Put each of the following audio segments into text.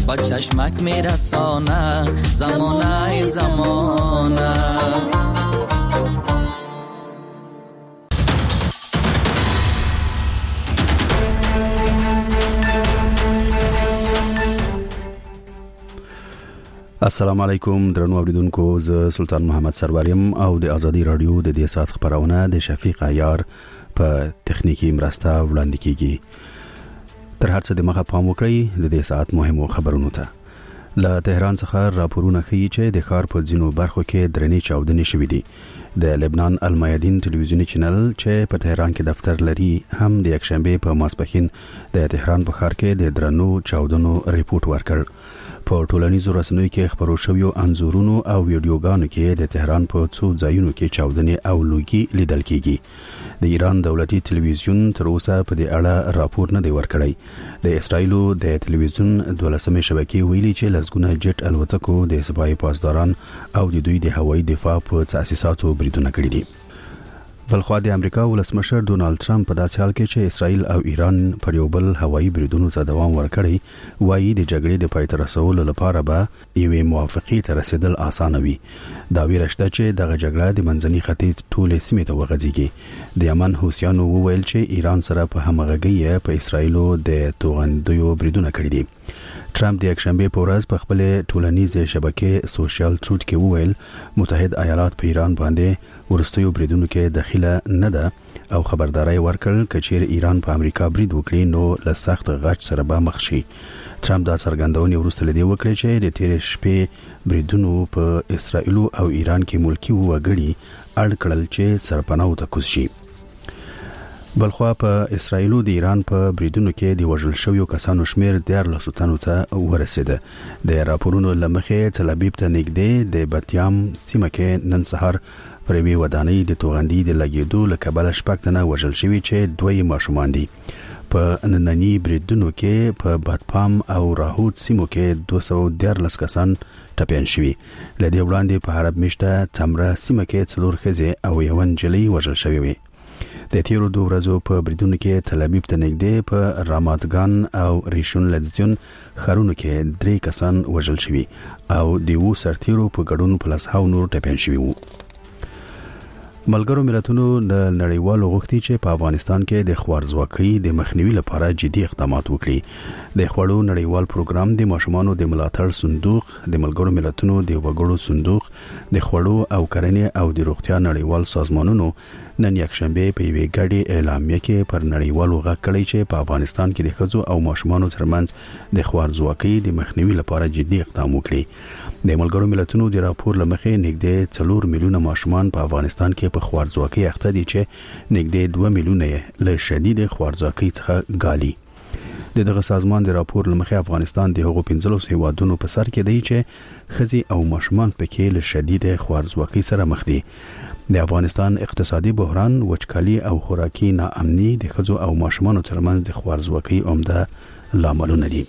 با چشمک میرسانه زمانه زمانه. السلام علیکم درنو اوریدونکو، ز سلطان محمد سروریم او د ازادي رادیو د دې سات خبرونه د شفیق عیار په تخنیکی مرسته وړاندې کیږي. تر هر څه د مخه پام وکړئ د دې سات مهمو خبرونو ته. له تهران څخه راپورونه ښیي چې د ښار په ځینو برخو کې درنې چاودنې شوې دي. د لبنان المیادین ټلویزیونی چینل چې په تهران کې دفتر لري هم د یکشنبه په ماسپښین د تهران په ښار کې د درنو چاودنو ریپورت ورکړ. په ټولنیزو رسنیو کې خبرو شویو انځورونو او ویډیوګانو کې د تهران په څو ځایونو کې چاودنې او لوګي لیدل کیږي. د ایران دولتي ټلویزیون تر اوسه په دې اړه راپور نه دی ورکړی. د اسرایلو د ټلویزیون 12مې شبکې ویلي چې لسګونه جټ الوتکو د سپای پاسداران او د دوی د هوایي دفاع په تاسیساتو بریدونه کړي دي. بلخوا د امریکا ولسمشر ډونالد ټرمپ په داسې حال کې چې اسرائیل او ایران پر یو بل هوایي بریدونو ته دوام ورکړي وایي د جګړې د پای ته رسولو لپاره به یوې موافقې ته رسیدل اسانه وي. دا ویره شته چې دغه جګړه د منځني ختیځ ټولې سیمې ته وغځيږي. د یمن حوثیانو وویل چې ایران سره په همغږي په اسرائیلو د توغندیو بریدونه کړي دي. ټرمپ د یکشنبه په ورځ په خپل ټولنیزه شبکې سوشل ټروت کې وویل متحد ایالات په ایران باندې ورستیو بریدونو کې داخله نه ده او خبرداري ورکړل چې ایران په امریکا برید وکړي نو له سخت غچ سره به مخ شي. ټرمپ دا څرګندونه وروسته لدی وکړي چې د تیر شپې بریدونو په اسرائیل او ایران کې ملکی وګړي اړ کړل چې سرپناه ته کوز شي. بلخوا په اسرائیل او د ایران په بریدونو کې د وژل شویو کسانو شمیر 14 تنو ته ورسیده. د راپورونو لمخې تل ابیب ته نږدې د بتیام سیمه کې نن سهار پر وی ودانۍ د توغندي د لګیدو لکبل شپږ تنه وژل شوی چې دوی ماشومان دي. په نننی بریدونو کې په بادپام او راهود سیمو کې 214 کسان ټپيان شوي. لدې وړاندې په عرب مشته تمره سیمه کې څلور ښځې او یو نجلۍ وژل شوی وي. د تیرو 2 ورځو په بریدونو کې تل ابیب ته نږدې په راماتګان او ریشون لزیون خارونو کې 3 کسان وژل شوي او دیو سرتیرو په ګډون پلس هاو نور ټپيان شوي وو. ملګرو ملتونو د نړیوالو غوښتي چې په افغانستان کې د خوارځواکۍ د مخنیوي لپاره جدي اقدامات وکړي. د خوړو نړیوال پروګرام د ماشومانو د ملاتړ صندوق، د ملګرو ملتونو د وګړو صندوق، د خوړو او کرنې او د روغتیا نړیوال سازمانونو نن یکشنبه په یوې ګډې اعلامیه کې پر نړیوالو غږ کړی چې په افغانستان کې د ښځو او ماشومانو ترمنځ د خوارځواکۍ د مخنیوي لپاره جدي اقدام وکړي. د ملګرو ملتونو د راپور لمخې نږدې 4 میلیونه ماشومان په افغانستان کې په خوارځواکۍ اخته دي چې نږدې 2 میلیونه له شدید خوارځواکۍ څخه ګالي. دغه سازمان د راپور لمخې افغانستان د هغو 15 هیوادونو په سر کې دی چې ښځې او ماشومان پکې له شدید خوارځواکۍ سره مخ دي. د افغانستان اقتصادي بحران، وچکالي او خوراکي ناامني د ښځو او ماشومانو ترمنځ د خوارځواکۍ عمده لاملونه دي.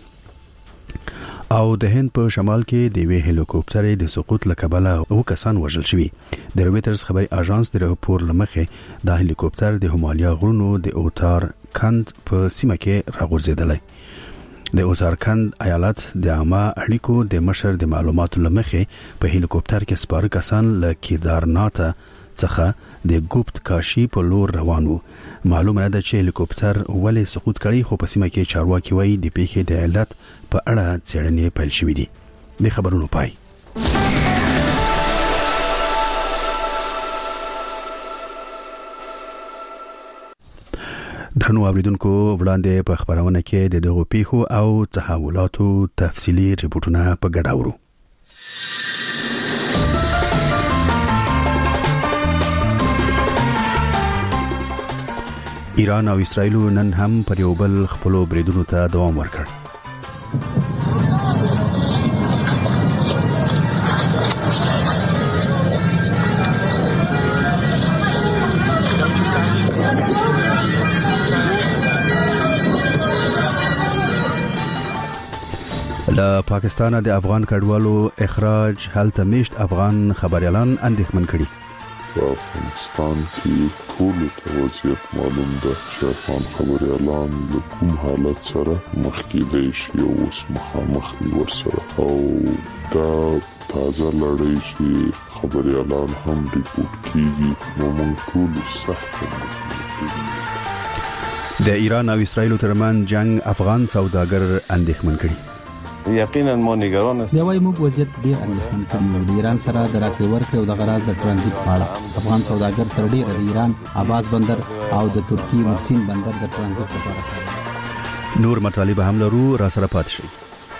او د هند په شمال کې د وی هلیکوپټر د سقوط لکبله او کسان وژل شوي. د رويټرز خبري اژانس د راپور لمخې د هلیکوپټر د همالیا غرونو د اوتار کند په سیمه کې راغورځیدلی. د اوتارکند ایالت د عامه اړیکو د مشر د معلوماتو لمخې په هلیکوپټر کې سپاره کسان له کیدارنات څخه د ګوپت کاشي په لور روانو. معلومه ده چې هلیکوپټر ولې سقوط کړی، خو په سیمه کې چارواکي وایي د پیښې د علت په اړه څېړنې پیل شوې دي. د خبرونو پای. درنو اوریدونکو، وړاندې په خبرونه کې د دغو پیښو او تحولاتو تفصیلی ریپورتونه په ګډه اورو. ایران او اسرائیل نن هم پر یو بل خپل بریدونو ته دوام ورکړ. له پاکستان د افغان کډوالو اخراج هلته میشت افغان خبريالان اندېښمن کړي. په افغانستان کې ټولو ته وضعیت معلوم ده چې افغان خبریالان له کوم حالت سره مخ کېدای شي او اوس مخامخ دي ورسره او دا تازه لړۍ چې خبریالان هم ریپورټ کیږي نو موږ ټول سخت د ایران او اسرائیل ترمن جنگ افغان سوداګر اندېښمن کړي. یقینا ما نگران است. یوای موږ وضعیت ډیر اندېښمن کړی د ایران سره د راکړې ورکړې او د غراض د ترانزیت په اړه افغان سوداګر تر ډیره د ایران عباس بندر او د ترکی مرسین بندر د ترانزیت لپاره کار نور مطالب هم لرو را سره پات شي.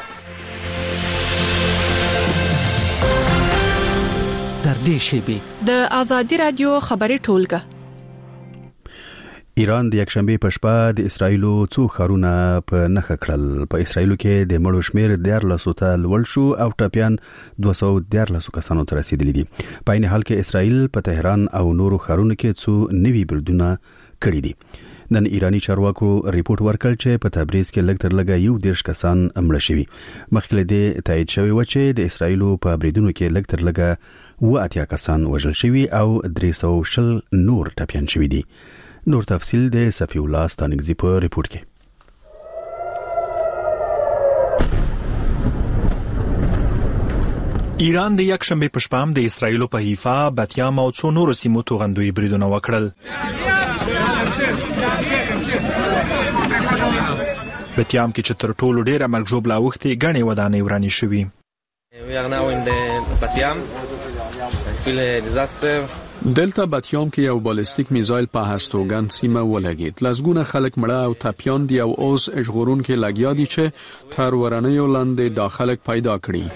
در دې شیبه د آزادی رادیو خبري ټولګه. ایران د یکشنبه په شپه د اسرایلو څو ښارونه په نښه کړل. په اسرایلو کې د مړو شمیر 14 ته لوړ شو او ټاپیان 214 کسانو ته رسیدلي دي. په عین حال کې اسرایل په تهران او نورو ښارونو کې څو نوي بریدونه کړي دي. نن ایرانی چارواکو ریپورت ورکړ چې په تبریز کې لږ تر لږه 11 کسان مړه شوي. مخکې د تایید شوی و چې د اسرایلو په بریدونو کې لږ تر لږه 80 کسان وژل شوي او 320 نور ټاپیان شوي دي. نور تفصیل د صفی الله ستانګزی په ریپورت کې. ایران د یکشنبه په شپه د اسرایلو په حیفا، بتیام او څو نورو سیمو توغندوی بریدونه وکړل. بتیام کې چې تر ټولو ډیره مرګ ژوبله اوښتې ګڼې ودانۍ ورانې شوي. دلته بتیام کې یو بالستیک میزایل په هستوګن سیمه ولګید. لزګونه خلک مړه او ټاپیان دي او اوس اجغورون کې لګیا دي چې تر ورنیو لاندې داخلك پیدا کړي.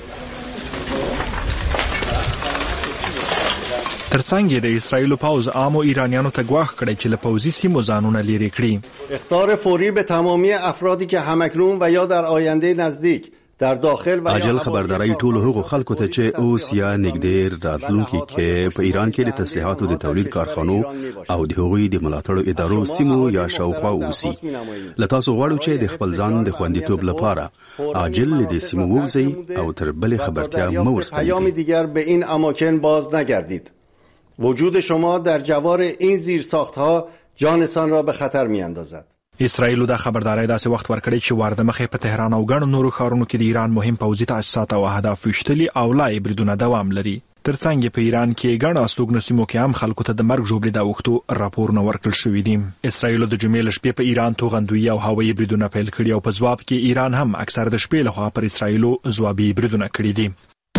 ترڅنګ د اسرایل پوز عامو ایرانیانو ته غواخ کړی چې له پوزي سیمو ځانونه لري کړي. اخطار فوری به تمامی افرادی که همکنون و یا در آینده نزدیک در داخل و عاجل خبرداري ټول حقوق خلکو ته چې اوس یا نګدیر راتلونکي کې په ایران کې د تسلیحاتو د تولید کارخانو او د هغوی د ملاتړو ادارو سیمو یا شاوخوا اوسي. لتاسو غواړو چې د خپل ځان د خوندیتوب لپاره عاجل د سیمو ووځي او تر بلې خبرتیا مو ورستئ. ایام دیگر به این اماکن باز نگردید. وجود شما در جوار این زیرساخت‌ها جانتان را به خطر می‌اندازد. اسرائیل دا خبرداري داسې وخت ورکړی چې وارده مخې په تهران او ګڼو نورو ښارونو کې د ایران مهم پوځي تاسیسات او اهداف وشتلي او لا بریدونه دوام لري. ترڅنګ په ایران کې ګڼو استوګنو سیمو کې هم خلکو ته د مرګ ژوبلې د اوښتو راپورونه ورکړل شوي دي. اسرائیل د جمعې شپې په ایران توغندوی او هوایي بریدونه پیل کړي او په ځواب کې ایران هم اکثر د شپې لخوا پر اسرائیل ځوابي بریدونه کړي دي.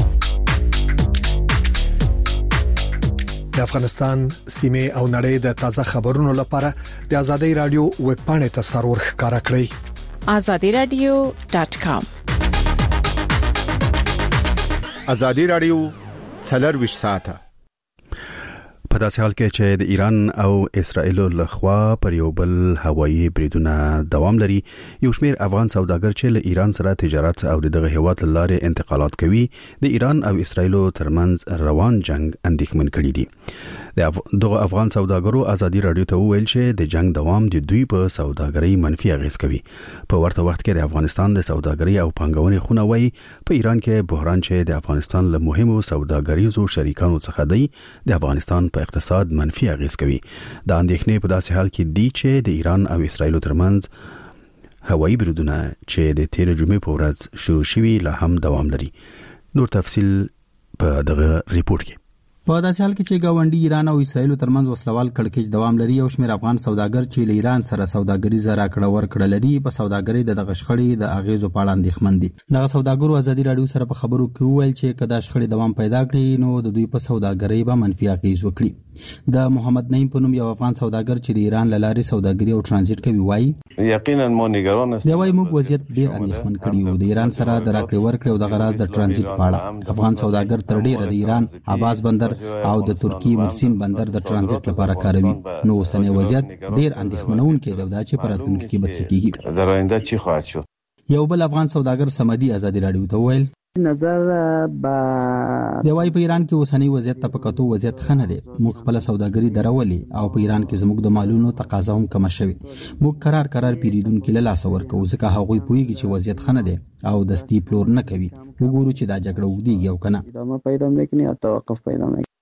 د افغانستان سیمه او نړۍ د تازه خبرونو لپاره د آزادۍ رادیو ویب پاڼې ته سرور ښکارا کړئ. azadiradio.com. آزادۍ رادیو 24 ساعته. په داسې حال کې چې د ایران او اسرائیل لخوا پر یو بل هوایي بریدونه دوام لري، یو شمېر افغان سوداګر چې له ایران سره تجارت او دغه هیواد لارې انتقالات کوي د ایران او اسرائیل ترمنځ روان جنگ اندېښمن کړي دي. دغه افغان سوداګرو آزادۍ رادیو ته وویل چې د جنگ دوام د دوی په سوداګرۍ منفي اغیز کوي. په ورته وخت کې د افغانستان د سوداګرۍ او پانګونې خونه وایي په ایران کې بحران چې د افغانستان له مهمو سوداګریزو شریکانو څخه دی د افغانستان په اقتصاد منفي اغیز کوي. د اندېښنې په داسې حال کې دی چې د ایران او اسرائیل ترمنځ هوایي بریدونه چې د تیر جمعې په ورځ شروع شوي لا هم دوام لري. نور تفصیل په دغه ریپورت کې. په داسې حال کې چې گاونډي ایران او اسرائیل ترمنځ وسلوال کړکېچ دوام لري او شمېر افغان سوداګر چې له ایران سره سوداګریزه راکړه ورکړه لري په سوداګرۍ د شخړې د اغیزو په اړه اندېښمن دي. دغه سوداګرو آزادۍ رادیو سره په خبرو کې وویل چې کدا شخړې دوام پیدا کړي نو د دوی په سوداګرۍ به منفي اغیز وکړي. د محمد نعیم په نوم یو افغان سوداګر چې د ایران له لارې سوداګري او ترانزیت کوي وایي یقینا ما نگران است. دی وایي موږ وضعیت ډیر اندېښمن کړی او د ایران سره د راکړې ورکړې او د غراض د ترانزیت په اړه افغان سوداګر تر ډیره د ایران عباس بندر او د ترکی مرسین بندر د ترانزیت لپاره کاروي. نو اوسنی وضعیت ډیر اندېښمنونکی دی دا چې په راتلونکي کې به څه کیږي. در آینده چی خواهد شد؟ یو بل افغان سوداګر سمدي آزادۍ رادیو ته وویل نظر با دی وای په ایران کې اوسنی وضعیت ته پکاتو وضعیت خنه دی. موږ خپل سوداګري درولې او په ایران کې زموږ د مالونو تقاضا هم کم شوی. موږ قرار پیریدونکو له لاس ورکو ځکه هغوی پوهیږي چې وضعیت خنه دی او دستی پلور نه کوي. وګورو چې دا جګړه وګړي یو کنه ادامه پیدا نکړي او توقف پیدا نکړي.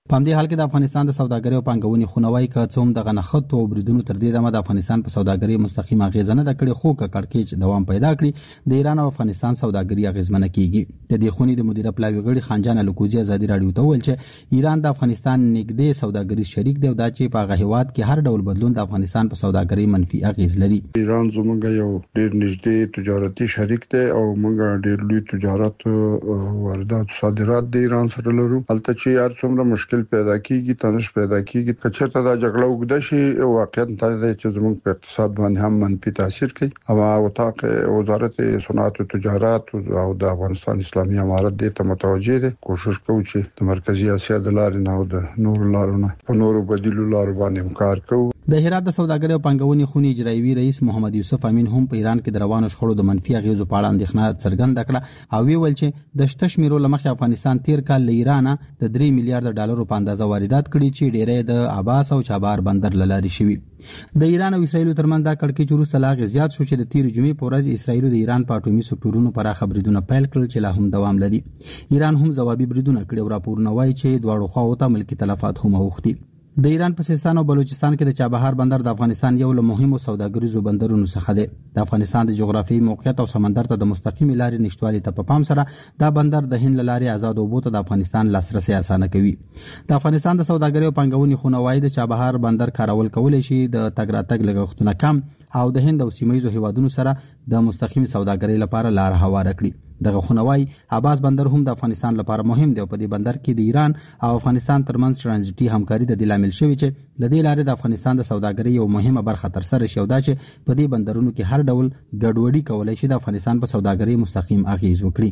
په همدې حال کې د افغانستان د سوداګرۍ او پانګونې خونوي که څوم د غنښت او بریدونو تر دې دمه د افغانستان په سوداګرۍ مستقیم اغیزه نه کړي، خو کړکېچ دوام پیدا کړي د ایران او افغانستان سوداګرۍ اغیزمنه کیږي. د دې خونې د مدیره پلاوی غړي خانجان الکوزی ازادي رادیو ته ویل چې ایران د افغانستان نږدې سوداګریز شریک دی او دا چې په هغه هیواد کې هر ډول بدلون د افغانستان په سوداګرۍ منفي اغیز لري. ایران زموږ یو ډېر نږدې تجارتي شریک دی او موږ ډېر لوی تجارت واردات صادرات د ایران سره لرو. البته چې هر څومره مشکل پیدا کیږي تنش پیدا کیږي کچته دا جګړه وګړه شي واقعیت دا دی چې زموږ په اقتصاد باندې هم منفي تاثیر کوي. او وطاق وزارت صنعت او تجارت او د افغانستان اسلامي امارت دې ته متوجه دي. کوشش کوو چې د مرکزی اسیا د لارې نه او د نور لارو نه په نورو بدیلو لارو باندې کار کوو. د هرات د سوداګرۍ او پانګونې خونې اجرایي رئیس محمد یوسف امین هم په ایران کې د روانو شخړو د منفي اغیزو په اړه اندېښنه څرګنده کړه او ویل چې د شته شمیرو لمخې افغانستان تیر کال له ایران د 3 میلیارډ ډالرو په اندازه واردات کړي چې ډیره د عباس او چابهار بندر لاري شوی. د ایران او اسرایل ترمنځ دا کړکېچ وروسته لا زیات شو چې د تیر جمعې په ورځ اسرایل د ایران په اټومي سکتورونو پراخه بریدونه پیل کړل چې لا هم دوام لري. ایران هم ځوابي بریدونه کړي او راپورونه وایي چې دواړو خواو ته ملکی تلفات هم اوختي. د ایران په سیستان او بلوچستان کې د چابهار بندر د افغانستان یو له مهمو سوداګریزو بندرونو څخه دی. د افغانستان د جغرافیایي موقعیت او سمندر ته د مستقیم لارې نشټوالي ته په پام سره دا بندر د هند لارې آزاد اوبو ته د افغانستان لاسرسي اسانه کوي. د افغانستان د سوداګرۍ او پانګونې خونه وايي د چابهار بندر کارول کولای شي د تګ راتګ لګښتونه کم او د هند او سیمایي هیوادونو سره د مستقیم سوداګرۍ لپاره لار هواره کړي. دغه خونوای عباس بندر هم د افغانستان لپاره مهم دی او په دې بندر کې د ایران او افغانستان ترمنځ ترانزیټي همکاري د لامل شوی چې لدې لارې د افغانستان د سوداګرۍ یو مهمه برخه تر سره شي او دا چې په دې بندرونو کې هر ډول ګډوډي کولای شي د افغانستان په سوداګرۍ مستقیم اغیز وکړي.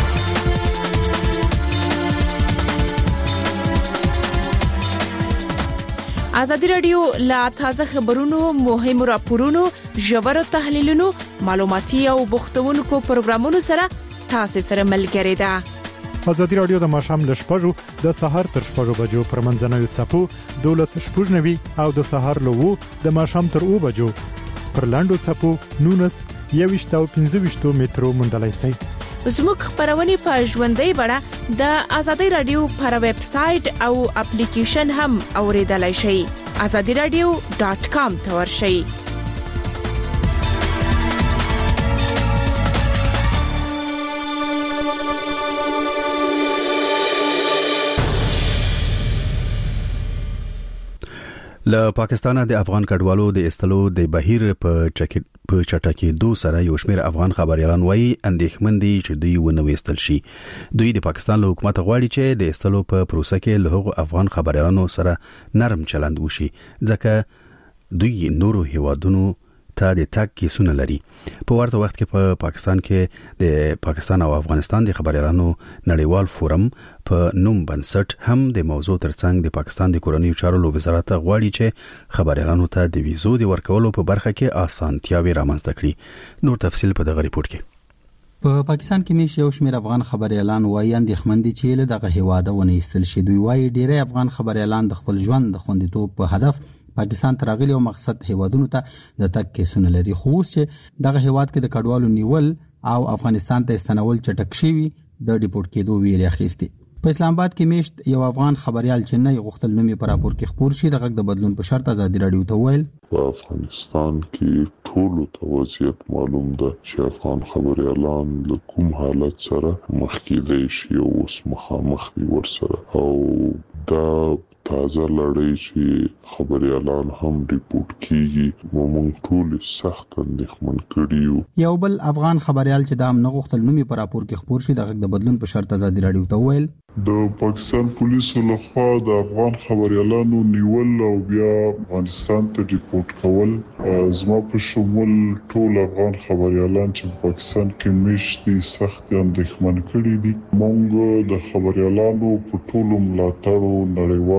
ازادي رادیو لا تازه خبرونو، مهمو راپورونو، ژورو تحلیلونو، معلوماتي او بوختونکو پروګرامونو سره تاسو سره ملګری ده. ازادي رادیو د ماښام ل 6:00 د سهار تر 6:00 بجو پر منځنوي څپو 12:00 او د سهار له 2 د ماښام تر 2 بجو پر لاندو څپو 19:15 مترو مندلای شي. زموږ خبرونه په ژوندۍ بڼه د ازادي رادیو پر ویب سټ او اپلیکیشن هم اوریدلای شئ. azadiradio.com ته ورشئ. له پاکستان د افغان کډوالو د استلو د بهیر په چټکېدو سره یو شمېر افغان خبريالان وایي اندېښمن دي چې دوی ونه وستل شي. دوی د پاکستان له حکومت غواړي چې د استلو په پروسه کې له هغو افغان خبريالانو سره نرم چلند وشي ځکه دوی نورو هیوادونو ته د تګ کیسونه لري. په ورته وخت کې په پاکستان کې د پاکستان او افغانستان د خبريالانو نړیوال فورم په نوم بنسټ هم د موضوع ترڅنګ د پاکستان د کورنیو چارو وزارت غواړي چې خبريالانو ته د ویزو د ورکولو په برخه کې اسانتیاوي رامنځته کړي. نور تفصیل په دغه ریپورت کې. په پاکستان کې مې یو شمېر افغان خبريالان وایي اندېښمن دي چې له دغه هیواده ونه ایستل شي. دوی وایي ډېری افغان خبريالان د خپل ژوند د خوندیتوب په هدف پاکستان تراغلي او مقصد هیوادونو ته د تک کیسونه لري. خو اوس چې دغه هیواد کې د کډوالو نیول او افغانستان ته استنول چټک شوی د ډیپورټ کېدو ویلې اخیستي. په اسلام آباد کې میشت یو افغان خبريال چې نه غوښتل نومي پر راپور کې خبر شي د غږ د بدلون په شرط ازادي رادیو ته ویل په افغانستان کې ټول توضیحات معلوم ده چې افغان خبريالان له کوم حالت سره مخ کېدای شي او اوس مخامخ دي ورسره او دا تازه لړۍ چې خبريالان هم ریپورت کیږي موږ ټول سخت اندېښمن کړیو. یو بل افغان خبريال چې دا نه غوښتل نومي پر راپور کې خبر شي د غږ د بدلون په شرط ازادي رادیو ته ویل د پاکستان پولیسو لخوا د افغان خبريالانو نیول او بیا افغانستان ته ریپورت کول زما په شمول ټول افغان خبريالان چې په پاکستان کې مشتي سخت اندېښمن کړي دي. موږ د خبريالانو په ټولو ملاتړو نړیوالو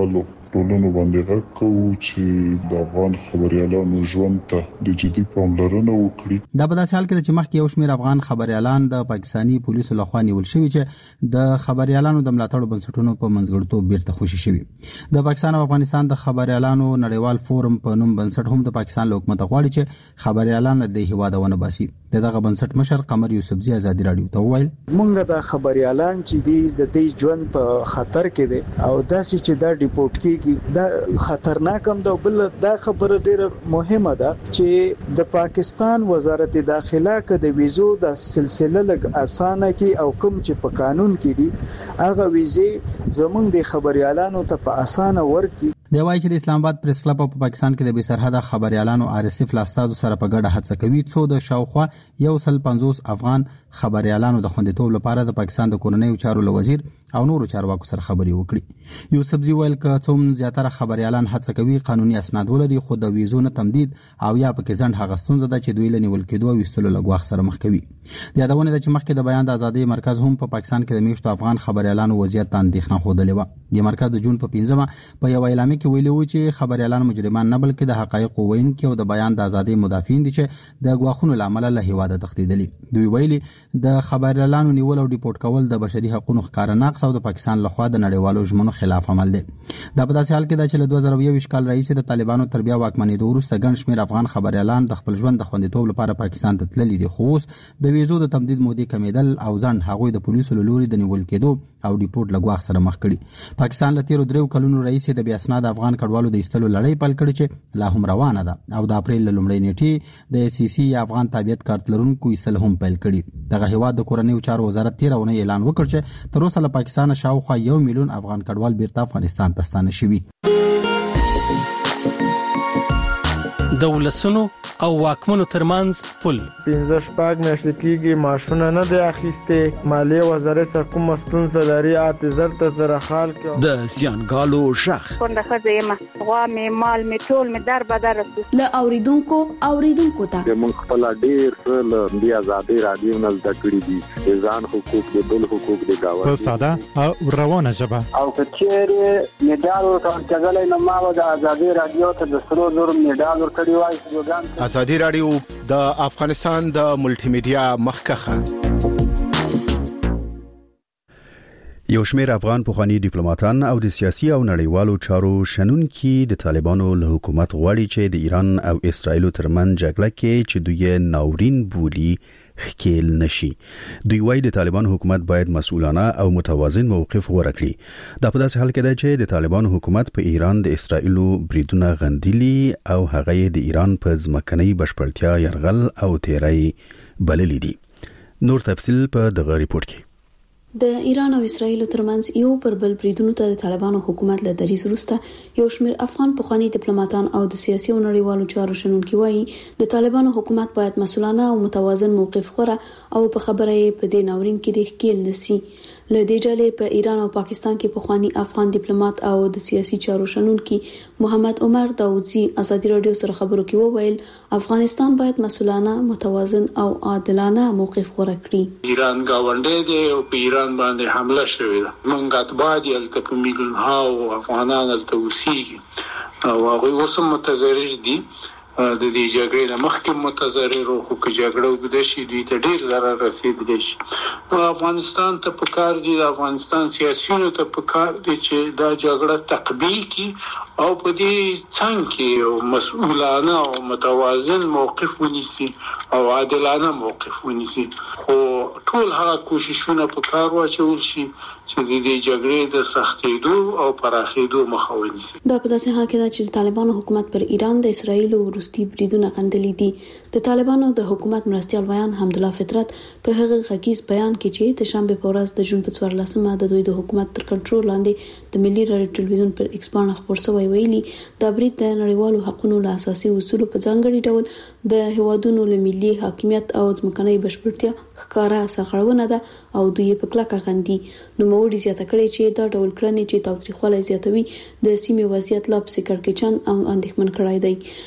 ټولنو باندې غږ کوو چې د افغان خبريالانو ژوند ته د جدي پاملرنه وکړي. دا په داسې حال کې چې مخکې یو شمېر افغان خبريالان د پاکستانی پولیسو لخوا نیول شوي چې د خبريالانو د ملاتړ بنسټونو په منځګړیتوب بیرته خوشي شوي. د پاکستان او افغانستان د خبريالانو نړیوال فورم په نوم بنسټ هم د پاکستان له حکومت غواړي چې خبريالان د هیواد ونه باسي. دغه بنسټ مشر قمر یوسفزي ازادي رادیو ته وویل مونږ د خبريالان چې د دې ژوند په خطر کې دي او داسې چې دا ډیپورت کیږي دا خطرناک هم ده. بل دا خبره ډیره مهمه ده چې د پاکستان وزارت داخله کې د ویزو د سلسله لګ اسانه کې او کوم چې په قانون کې دي هغه ویزه زمونږ د خبريالانو ته په اسانه ورکړي. دی وايي چې د اسلام آباد پریس کلب په پاکستان کې د بې سرحده خبريالانو RSF لاستازو سره په ګډه هڅه کوي څو د شاوخوا 150 افغان خبريالانو د خوندیتوب لپاره د پاکستان د کورنیو چارو وزیر او نورو چارواکو سره خبري وکړي. یوسفزي ویل ک څوم زیاتره خبريالان هڅه کوي قانوني اسناد ولري خو د ویزو نه تمدید او یا پکې ځند هغه ستونزه ده چې دوی لنیول کېدو او وستلو لګواخ سره مخ کوي. د یادونه د چې مخکې د بیان د ازادي مرکز هم په پاکستان کې د میشتو افغان خبريالانو وضعیت ته اندېښنه خوده و. د مرکز د جون په 15 په یو اعلامیه کې ویلي و چې خبريالان مجرمان نه بلکې د حقایق ووینکي او د بیان د ازادي مدافعین دي چې د غواخونو لامل له هیواده تښتیدلي. دوی ویلي د خبريالانو نیول او ډیپورت کول د بشري حقوقو ښکار نقص او د پاکستان لخوا د نړیوالو ژمنو خلاف عمل دی. دا په داسې حال کې چې له 2021 کال رئیس د طالبانو تر بیا واکمنېدو وروسته ګڼ شمېر افغان خبريالان د خپل ژوند د خوندیتوب لپاره پاکستان ته تللي دي خو اوس د ویزو د تمدید مودې کمیدل او ځند هغوی د پولیسو له لوري د نیول کېدو او ډیپورت لګواخ سره مخ کړي. پاکستان له 13 کلونو رئیس د بیا اسناد افغان کډوالو د ایستلو لړۍ پیل کړې چې لا هم روانه ده او د اپریل له لومړۍ نیټې د CC افغان تابعیت کارت لرونکو ایستل هم پیل کړي. دغه هیواد د کورنیو چارو وزارت 13 اونۍ اعلان وکړ چې تر اوسه له پاکستان شاوخوا 1 میلیون افغان کډوال بیرته افغانستان ته ستانه شوي. د ولسونو او واکمنو ترمنځ پل 15 میاشتې کېږي ماشونه نه دی اخیسته. مالیه وزارت سره کوم ستونزه لري اعتذار ته سره حال کې د زیانګالو شخ څنګه خځه غوا می مال می ټول می در بدر له اوریدونکو ته موږ خپل ډیر له بیا آزادي رادیو نه د کړی دي ځان حقوق د بل حقوق د گاوه په ساده او روانه ژبه او کچېره میډال ورکړل کېږي نو ما د آزادي رادیو ته د 100 میډال ورکړی وای. ازادي رادیو د افغانستان د ملټي میډیا مخکخه. یو شمېر افغان پخوانی ډیپلوماټان او د سیاسي او نړیوالو چارو شنونکي د طالبانو له حکومت غواړي چې د ایران او اسرایل ترمنځ جګړه کې چې دوی ناورین بولی خکیل نشي. دوی وايي د طالبانو حکومت باید مسؤلانه او متوازن موقف ورکړي. دا په داسې حال کې ده چې د طالبانو حکومت په ایران د اسرایلو بریدونه غندلي او هغه د ایران په ځمکنۍ بشپړتیا يرغل او تیری بللي دي. نور تفصیل په دغه ریپورت کې. د ایران او اسرایل ترمنځ یو پر بل بریدونو ته د طالبانو حکومت له دریځ وروسته یو شمېر افغان پخوانی ډیپلوماټان او د سیاسي او نړیوالو چارو شنونکي وایي د طالبانو حکومت باید مسؤلانه او متوازن موقف غوره او په خبره یې په دې ناورین کې د خکیل نسی. له دې ډلې په ایران او پاکستان کې پخوانی افغان ډیپلوماټ او د سیاسي چارو شنونکي محمد عمر داوودزي ازادي رادیو سره خبرو کې وویل افغانستان باید مسؤلانه متوازن او عادلانه موقف غوره کړي. ایران گاونډي دی او په ایران باندې حمله شوې ده. موږ اتباع یې د میلیون ها افغانان ته وسیږي او هغه اوس متضرر دي. د دې جګړې نه مخکې متضرر او که جګړه وګړي شي دوی ته ډیر ضرر رسیدلی شي. افغانستان ته پکار دي د افغانستان سیاسيونو ته پکار دي چې دا جګړه تقبیل کړي او په دې څنګه کې مسؤلانه او متوازن موقف ونیسي او عادلانه موقف ونیسي. خو ټول هغه کوششونه پکار واچول شي چې د دې جګړې د سختېدو او پراخېدو مخه ونیسي. دا په داسې حال کې ده چې طالبانو حکومت پر ایران د اسرایل او روسي بریدونه غندلي دي. د طالبانو د حکومت مرستيال ویان حمدالله فطرت په هغه غږیز بیان کې چې د شنبه په ورځ د جون په 14مه د دوی د حکومت تر کنټرول لاندې د ملي رادیو ټلویزیون پر ایکس باندې خبر شوی ویلي دا برید د نړیوالو حقوقو له اساسي اصولو په ځانګړي ډول د هوادونو له ملي حاکمیت او ځمکنۍ بشپړتیا ښکارا سرغړونه ده او دوی په کلکه غندي. نو موړي زیاته کړي چې دا ډول کړنې چې تاوتریخوالی زیاتوي د سیمې وضعیت لا پسې کړکېچن او اندېښمن کړای دی. حمدالله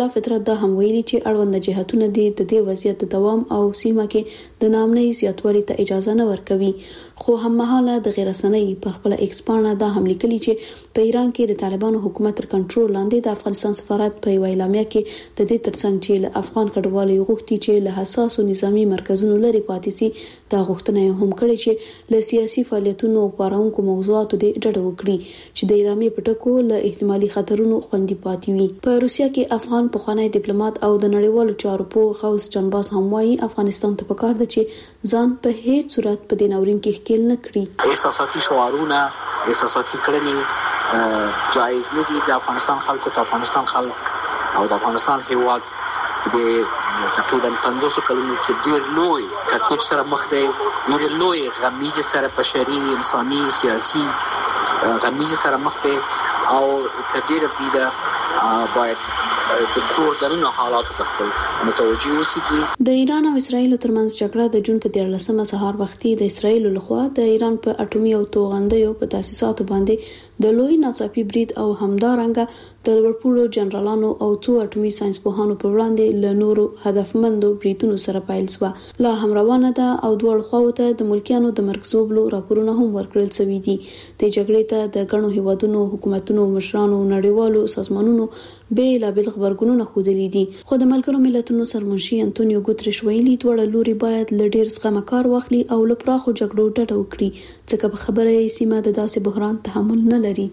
الله فطرت دا هم ویلي چې اړوند جهاتونه د دې وضعیت د دوام او سیمه کې د نامنۍ زیاتوالي ته اجازه نه ورکوي. خو هم مهاله د غیر رسنۍ په خپل ایکسپانه دا هم لیکلي چې په ایران کې د طالبانو حکومت تر کنټرول لاندې د افغانستان سفارت په اعلامیه کې د دې ترڅنګ چې له افغان کډوالو غوښتي چې له حساسو نظامی مرکزونو لري پاتې سي، دا غوښتنه هم کړې چې له سیاسي فعالیتونو پارونکو موضوعاتو د ډډه وکړي چې د اعلامیه په ټکو له احتمالي خطرونو خوندي پاتې وي. په روسیا کې افغان پخوانی ډیپلوماټ او د نړیوالو چارو په غوث جنباز هم وايي افغانستان ته پکار ده چې ځان په هیڅ صورت په دې ناورین کې ښکیل نه کړي. احساساتي شعارونه، احساساتي کړنې جایز نه دي. د افغانستان خلکو ته افغانستان خلک او د افغانستان هیواد د تقریبا 50 کلونو کې ډېر لوی ترتیب سره مخ دی، ډېر لوی غمیزه سره بشري، انساني، سیاسي غمیزه سره مخ دی او کډیر پیدا باید د کور دننه حالاتو ته خپل متوجي اوسېږي. د ایران او اسرایل ترمنځ جګړه د جون په 13مه سهار وختي د اسرایل لخوا د ایران په اټومي او توغندیو په تاسیساتو باندې د لوی ناڅاپي برید او همدارنګه د لوړپوړو جنرالانو او څو اټومي ساينس پوهانو پر وړاندې له نورو هدفمندو بریدونو سره پیل شو. لا هم روانه ده او دوه خواو ته د ملکیانو د مرکزوبلو راپورونه هم ورکړل شوي دي. د جګړې ته د غنو هیوادونو حکومتونو مشرانو نړیوالو سازمانونو بیلابل خبرګونونه خوده دي. خو د ملګرو ملتونو سرمنشي انټونیو ګوتریش ویلي دوه لوري باید ل ډیر څخه کار واخلي او له پراخو جګړو ډډه وکړي ځکه په خبره یې سیمه د داسې بحران تحمل نه لري.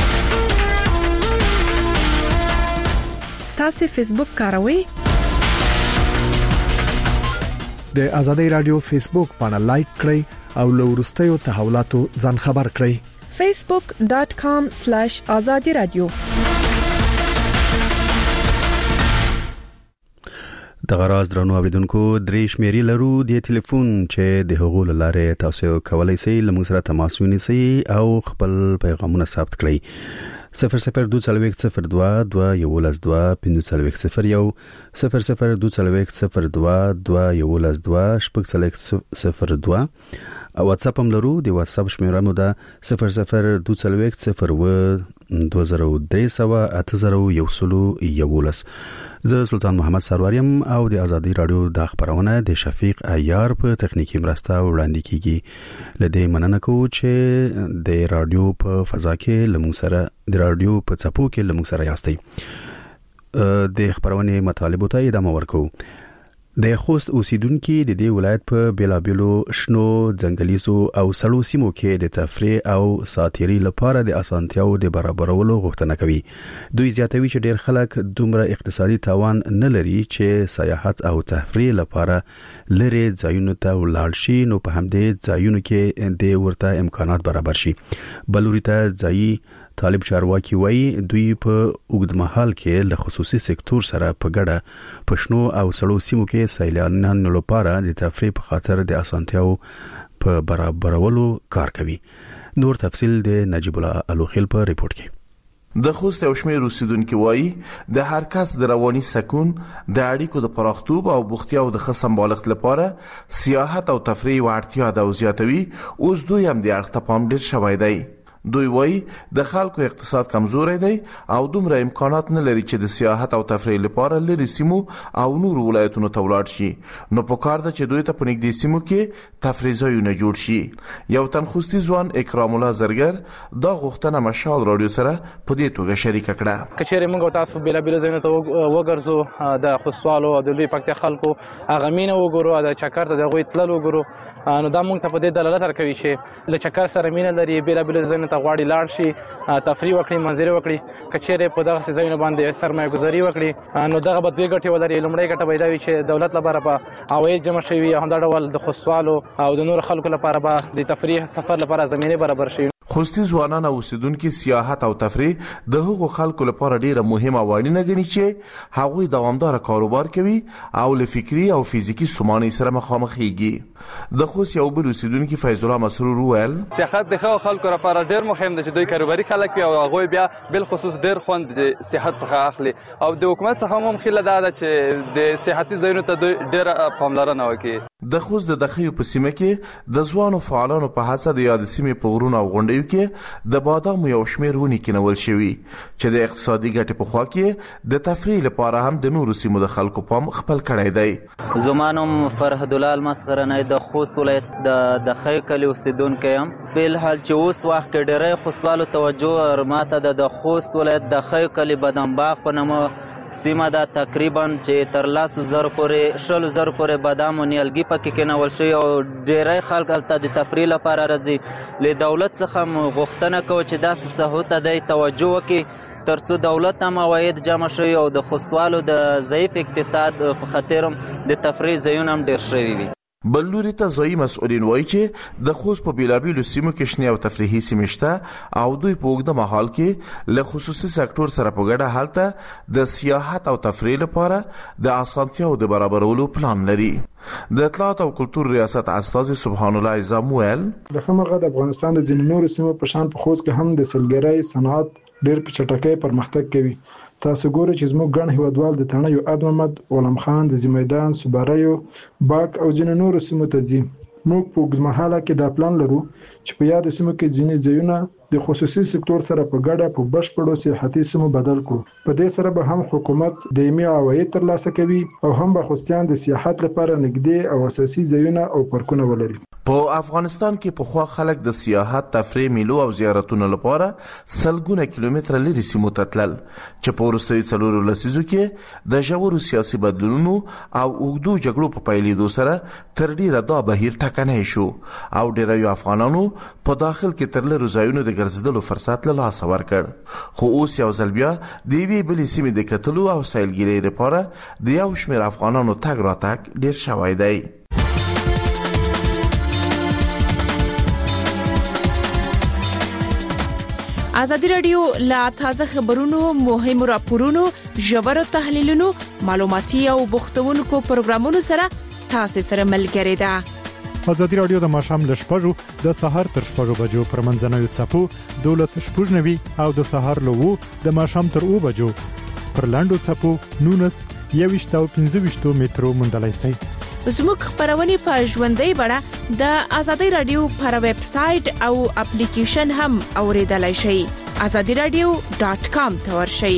تاسو فیسبوک کاروئ؟ د ازادي رادیو فیسبوک باندې لایک کړئ او له ورستیو تحولاتو ځان خبر کړئ. facebook.com/azadi radio. د غراز درنو اوریدونکو درې شمیرې لرو د ټلیفون چې د هغو لاره تاسو کولای شئ لمون سره تماس ونیسئ او خپل پیغامونه ثبت کړئ. 0022122112 002202 او واتس اپ هم لرو. د واتس اپ شمیره مو ده 0022038011. زه سلطان محمد سروریم او د ازادي رادیو د خبرونه د شفیق عیار په تخنیکی مرسته وړاندې کیږي. لدې مننه کوم چې د رادیو په فضا کې لمون سره د رادیو په چپو کې لمون سره یاستئ. د خبرونه مطالبه ته ادامه ورکو. د خوست اوسیدونکو د دې ولایت په بیلابلو شنو ځنګلیزو او سړو سیمو کې د تفریح او ساتيري لپاره د اسانتیاو د برابرولو غوښتنه کوي. دوی زیاتوي چې ډېر خلک دومره اقتصادي توان نه لري چې سیاحت او تفریح لپاره لري ځایونو ته ولاړ شي، نو په همدې ځایونو کې د ورته امکانات برابر شي. بلوري ته ځایي طالب چارواکي وایي دوی په اوږدمهال کې له خصوصي سکتور سره په ګډه پښنو او سړو سیمو کې سیلانیانو لپاره د تفریح په خاطر د اسانتیاو په برابرولو کار کوي. نور تفصیل د نجیب الله الوخیل په ریپورت کې. د خوست او شمیر اوسیدونکو وایي د هر کس د رواني سکون، د اړیکو د پراختوب او بوختیا او د خصم بالغت لپاره سیاحت او تفریح ورتیا د زیاتوي. اوس دوی هم د اړتیا پام ډیر شوی دی. دوی وایي د خلکو اقتصاد کمزوري دی او دومره امکانات نه لري چې د سیاحت او تفریح لپاره لري سیمو او نور ولایتونو ته ولاړ شي. نو پکار ده چې دوی ته په نږدې سیمو کې تفریح ځایونه جوړ شي. یو تنخوستي ځوان اکرام الله زرګر دا غوښتنه مشال رادیو سره په دې توګه شریک کړه. کچېره موږ تاسو بیلابل ځایونه ته وګرځو، د خوستوالو او د لوی پکتیا خلکو اغمینه وګورو، د چکر ته د غوي تلل وګورو. نو دا موږ ته په دې دلالت ورکوي چې له چکر سره مینه لري، بیلابل ځایونه ته غواړي لاړ شي، تفریح وکړي، منظره وکړي. کچېره په دغه ځایونه باندې سرمایه گذاري وکړي نو دغه به دوی ګټي ولري. لومړی ګټه پیدا وي چې دولت لپاره به عواید جمع شي، هم دا ډول د خوستوالو او د نور خلکو لپاره به د تفریح سفر لپاره زمينه برابر شي. خوستي ځوانان او اوسیدونکو سیاحت او تفریح د هغو خلکو لپاره ډیره مهمه وړاندې غني چې هغوی دوامدار کاروبار کوي او له فکری او فزیکی ستونزې سره مخامخ کیږي. د خوست یو بل اوسیدونکو فیض الله مسرور وویل سیاحت د خلکو لپاره ډیر مهم دی چې دوی کاروباري خلک وي او هغوی بیا بل خصوص ډیر خوند د سیاحت څخه اخلي او د حکومت څخه هم خله ده چې د سیاحتي ځایونو ته ډیر پاملرنه وکړي. د خوست د دخیو په سیمه کې د ځوانو فعالانو په هڅه د یاد سیمې په غرونو او غونډیو کې د بادامو یو شمېر ونې کینول شوي چې د اقتصادي ګټې په خوا کې د تفریح لپاره هم د نورو سیمو د خلکو پام خپل کړی دی. زما نوم فرهد الله المسخرنی د خوست ولایت د دخیو کلي اوسیدونکی یم. په الحال چې اوس وخت کې ډېری خوستوالو توجه ماته د خوست ولایت د دخیو کلي بادام باغ په نامه سیمه دا تقریبا چې تر 100,000 پورې بادام او نیالګي پکې کېنول شوي او ډېری خلک هلته د تفریح لپاره راځي. له دولت څخه غوښتنه کوو چې داسې ساحو ته دی توجه وکړي ترڅو دولت هم عواید جمع شوي او د خوستوالو د ضعیف اقتصاد په خاطر د تفریح ځایونه هم ډېر شوي وي. بل لوري ته ځایي مسؤلین وایي چې د خوست په بیلابیلو سیمو کې شنې او تفریحي سیمې شته او دوی په اوږده مهال کې له خصوصي سکتور سره په ګډه هلته د سیاحت او تفریح لپاره د اسانتیاو د برابرولو پلان لري. د اطلاعات او کلتور ریاست استاذ سبحان الله اعظم ویل د خمرغه د افغانستان د ځینو نورو سیمو په شان په خوست کې هم د سلګرۍ صنعت ډېر په چټکۍ پرمختګ کوي. تاسو ګورئ چې زموږ ګڼ هیوادوال د تڼیو اد محمد، غلام خان، ځاځي میدان، سوباریو، باک او ځینو نورو سیمو ته ځي. موږ په اوږدمهاله کې دا پلان لرو چې په یادو سیمو کې ځینې ځایونه د خصوصي سکتور سره په ګډه په بشپړو سیاحتي سیمو بدل کړو. په دې سره به هم حکومت دایمي عواید ترلاسه کوي او هم به خوستیان د سیاحت لپاره نږدې او اساسي ځایونه او پارکونه ولري. په افغانستان کې په خوا خلک د سیاحت، تفریح، میلو او زیارتونو لپاره سلګونه کیلومتره لري سیمو ته تلل چې په وروستیو 4 لسیزو کې د ژورو سیاسي بدلونونو او اوږدو جګړو په پیلېدو سره تر ډیره دا بهیر ټکنی شو او ډیرو افغانانو په داخل کې تر لرو ځایونو د ګرځېدلو فرصت له لاسه ورکړ. خو اوس یو ځل بیا د یوې بلې سیمې د کتلو او سیلګرۍ لپاره د یو شمېر افغانانو تګ راتګ ډیر شوی دی. ازادي رادیو لا تازه خبرونو، مهمو راپورونو، ژورو تحلیلونو، معلوماتي او بوختونکو پروګرامونو سره تاسو سره ملګری ده. ازادي رادیو د ماښام ل 6:00 د سهار تر 6:00 بجو پر منځنوي څپو 12:90 او د سهار له 2 د ماښام تر 2 بجو پر لاندو څپو 19 او 15 مترو مندلای سي. زموږ خبرونه په ژوندۍ بڼه د ازادي رادیو پر ویب سټ او اپلیکیشن هم اوریدلای شئ. azadiradio.com ته ورشئ.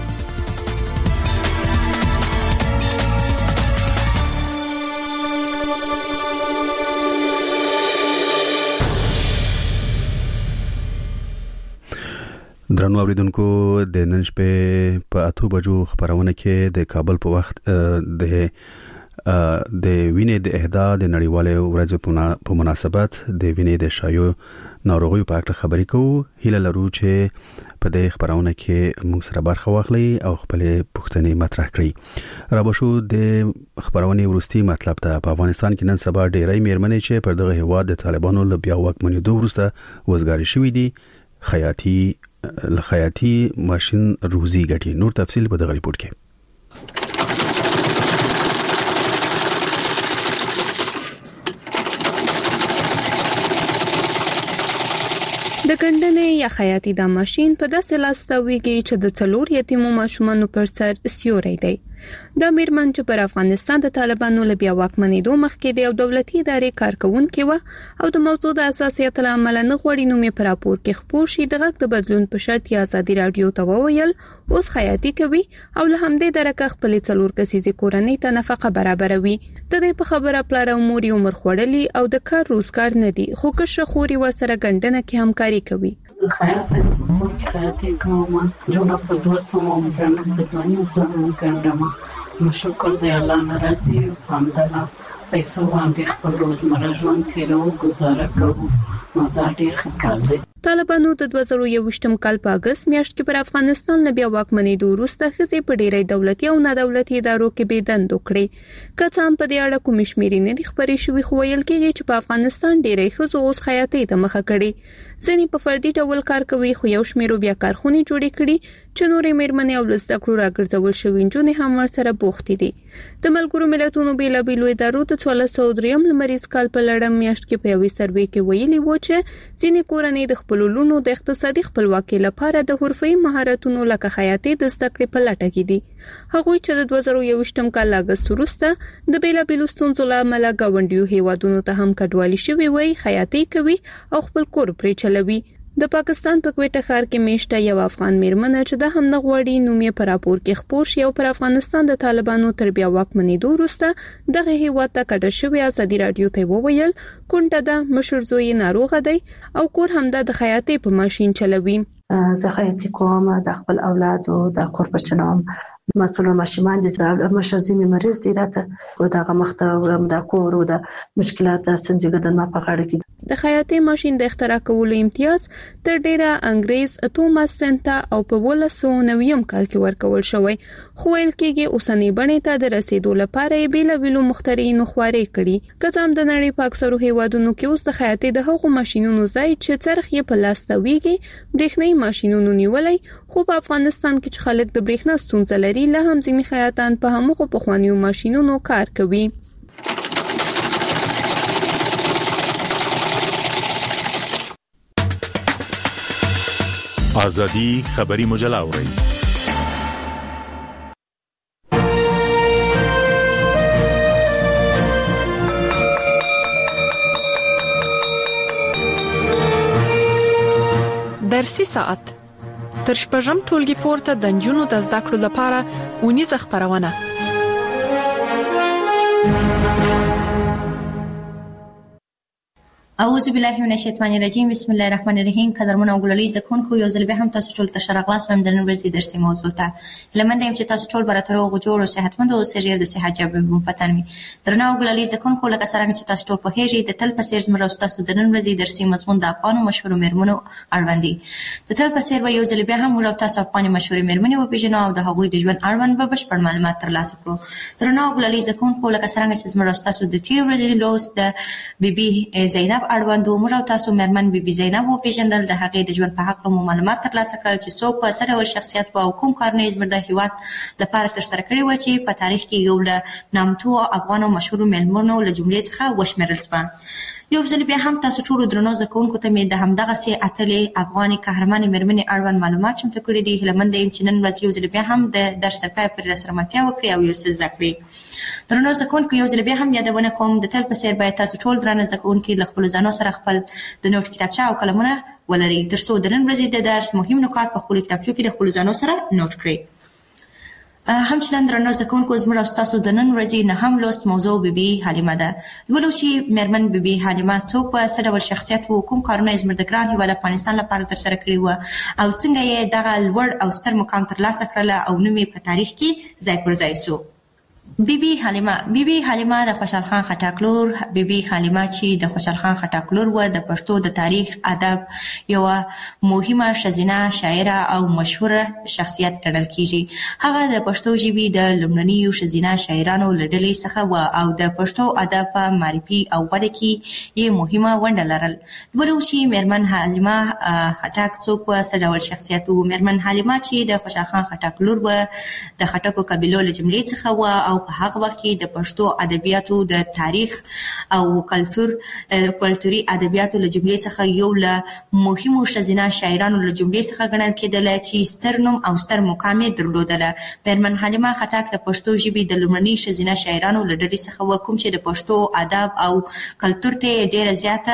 درنو اوریدونکو د نن شپې په 8 بجو خبرونه کې د کابل په وخت د وینې د اهدا د نړیوالې ورځې په مناسبت د وینې د شایو ناروغیو په اړه خبرې کوو. هیله لرو چې په دې خبرونه کې موږ سره برخه واخلئ او خپل پوښتنې مطرح کړئ. را بشو د خبرونه ورستي مطلب ته په افغانستان کې نن سبا ډېری میرمنې چې پر دغه هواد د طالبانو له بیا واکمنېدو وروسته وزګاری شوې دي خیاطي ماشين روزي ګټي. نور تفصیل په دغه ریپورت کې. د ګندنې یا خیاطي دا ماشين په داسې لاس تاویږي چې د 4 یتیمو ماشومانو پر سر سیوري دی. د میرمن چې پر افغانستان د طالبانو له بیا واکمنېدو مخکې د یو دولتي ادارې کارکونکې و او د موضوع د اساسیت له امله نه غوړي نومې پر راپور کې خپور شي د غږ د بدلون په شرط یا ازادي رادیو ته وویل اوس خیاطي کوي او له همدې درکه خپل 4 کسیزې کورنۍ ته نفقه برابروي. د دې په خبره پلار او مور عمر خړلي او د کار روزګار نه دي خو که شخوري ورسره ګندنه کې همکاري کوي. خیاطی کوم جوړه په 200 باندې په 200 کډما مشکل دی الله ناراضي همدلا پیسو باندې خپل روزمره ژوند تیرو گزاره کوو. نو دا ډیر ښه کار دی. طالبانو د 2021م کال په اگست میاشت کې پر افغانستان له بیا واکمنېدو وروسته ښځې په ډېری دولتي او نه دولتي ادارو کې بېدند وکړې. که څه هم په دې اړه کوم شمیرې نه دي خبرې شوې خو ویل کېږي چې په افغانستان ډېری ښځو اوس خیاطۍ ته مخه کړې. ځینې په فردي ډول کار کوي خو یو شمېر بیا کارخونې جوړې کړي چې نورې میرمنې او له زده کړو راګرځول شوې نجونې هم ورسره بوختې دي. د ملګرو ملتونو بېلابېلو ادارو د 1403 لمریز کال په لړم میاشت کې په یوې سروې کې ویلي و چې ځینې کورنۍ د خپل لونو د اقتصادي خپلواکۍ لپاره د حرفي مهارتونو لکه خیاطۍ د زده کړې په لټه کې دي. هغوی چې د 2021م کال اگست وروسته د بیلابیلو ستونزو له امله ګاونډیو هیوادونو ته هم کډوالي شوي وي، خیاطۍ کوي او خپل کور پرې چلوي. د پاکستان په کوټه ښار کې میشته یو افغان میرمنه چې د هم نه غوړي نومې پر راپور کې خبر شي او پر افغانستان د طالبانو تر بیا واکمنېدو وروسته دغه هیواد ته کډه شوی ازادي رادیو ته وویل کونډه د مشر زوی ناروغه دی او کور همدا د خیاطۍ په ماشين چلوي. زه خیاطۍ کوم د خپل اولاد او د کور په چلوم. مثلا ماشومان دي مشر زوی مریض دی راته او دغه مخته ورم د کور او د مشکلات د سنجګه د ما په غاړه کې. د خیاطۍ ماشين د اختراع کولو امتیاز تر ډیره انګريز توماس سنتا او په 1990م کال کې ورکول شوی، خو ویل کېږي اوسنۍ بڼې ته د رسیدو لپاره یې بیلابیلو مخترعینو خواري کړي. کزام د نړۍ په اکثرو هیوادونو کې اوس د خیاطۍ د هغو ماشينونو ځای چې څرخ یې په لاس تاویږي برېښنايي ماشينونو نیولای، خو په افغانستان کې چې خلک د برېښنا ستونزه لري له هم ځینې خیاطان په همغو پخوانیو ماشينونو کار کوي. آزادی خبری مجله اورئ. درسي ساعت تر شپږم ټولګي پورته د نجونو د زده کړو لپاره ونیزه خبرونه. اعوذ بالله من الشیطان الرجیم. بسم الله الرحمن الرحیم. قدرمن او ګللیز د کونکو یو ځل به هم تاسو ټول ته شرغلاس وم د نن ورځې درسي موضوع ته لمنده يم چې تاسو ټول براتر او جوړ او صحتمند او سریع د صحت جواب مو پتن وي. درنه او ګللیز د کونکو لکه څنګه چې تاسو ټول په هیڅ د تل په سیر زموږ او تاسو د نن ورځې درسي مضمون د افغان مشهور میرمنو اړوند دي. د تل په سیر به یو ځل به هم موږ تاسو افغان مشهور میرمنې او پیژنو او د هغوی د ژوند اړوند به بشپړ معلومات ترلاسه کړو. درنه او ګللیز د کونکو لکه څنګه چې زموږ او تاسو د تیر ورځې لوست د بیبي زینب اړوند موږ تاسو مرمن بیبي زینب او پیژندل د هغې د ژوند په حق مو معلومات ترلاسه کړل چې څوک په سره ول شخصیت او کوم کارونه یې زموږ د هیواد لپاره تر سره کړی و چې په تاریخ کې یو له نامتو افغان او مشهور میرمنو له جملې څخه وشمیرل شو. یو ځل بیا هم تاسو ټول درنو زکونکو ته مې د همدغه سي اتلې افغاني قهرماني میرمنې اړوند معلومات چمتو کړی دي. هلمند یم چې نن ورځ یو ځل بیا هم د درس په پای پر سره متیا وکړي او یو څه زده کړي. درنو زکونکو یو ځل بیا هم یادونه کوم د تل په سیر باید تاسو ټول درنه زکونکو له خپل ځانو سره خپل د نوٹ کتابچه او قلمونه ولري ترڅو د نن ورځې د درس مهم نکات په خپل کتابچو کې د خپل ځانو سره نوٹ کړئ. همچنان درنو زکونکو زموږ او تاسو د نن ورځې نه هم لوست موضوع بیبي حلیمه ده. ولو چې میرمن بیبي حلیمه څوک په څه ډول شخصیت وو، کوم کارونه یې زموږ د ګران هیواد افغانستان لپاره تر سره کړي وو او څنګه یې دغه لوړ او ستر مقام ترلاسه کړل او نوم یې په تاریخ کې ځای پر ځای شو. بیبي حلیمه د خوشحال خان خټک لور. بیبي حلیمه چې د خوشحال خان خټک لور و د پښتو د تاریخ ادب یو مهمه ښځینه شاعره او مشهوره شخصیت ګڼل کیږي. هغه د پښتو ژبې د لومړنیو ښځینه شاعرانو له ډلې څخه و او د پښتو ادب په معرفي او وده کې یې مهمه ونډه لرل. ولو چې میرمن حلیمه خټک څوک په څه ډول شخصیت و. میرمن حلیمه چې د خوشحال خان خټک لور و د خټکو قبیلو له جملې څخه و او په هغه وخت کې د پښتو ادبیاتو د تاریخ او کلتوري ادبیاتو له جملې څخه یو له مهمو ښځینه شاعرانو له جملې څخه ګڼل کېدل چې ستر نوم او ستر مقام یې درلودله. میرمن حلیمه خټک د پښتو ژبې د لومړني ښځینه شاعرانو له ډلې څخه و کوم چې د پښتو ادب او کلتور ته ډېر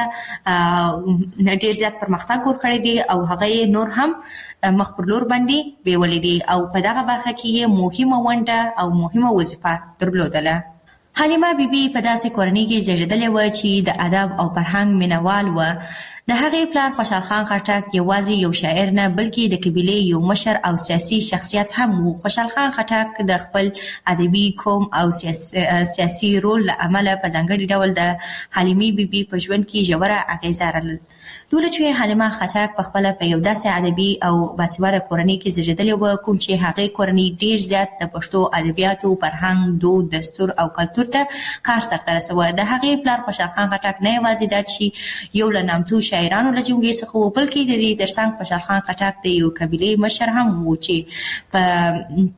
زیات پرمختګ ورکړی دی او هغه یې نور هم مخ پر لور باندې بیولې دي او په دغه برخه کې یې مهمه ونډه او مهمه وظیفه درلودله. حلیمه بیبي په داسې کورنۍ کې زیږېدلې وه چې د ادب او فرهنګ مینوال و. د هغې پلار خوشحال خان خټک یوازې یو شاعر نه بلکې د قبیلې یو مشر او سیاسي شخصیت هم و. خوشحال خان خټک د خپل ادبي قوم او سیاسي رول له امله په ځانګړي ډول د حلیمې بیبي په ژوند کې ژوره اغیزه لرله. لوله چې حلیمه خټک په خپله په یو داسې ادبي او باسواده کورنۍ کې زیږېدلې وه کوم چې هغې کورنۍ ډېر زیات د پښتو ادبیاتو فرهنګ دود دستور او کلتور ته کار سرته رسوه. د هغې پلار خوشحال خان خټک نه یوازې دا چې یو له نامتو شاعرانو له جملې څخه و بلکې د دې ترڅنګ خوشحال خان خټک د یو قبیلې مشر هم و چې په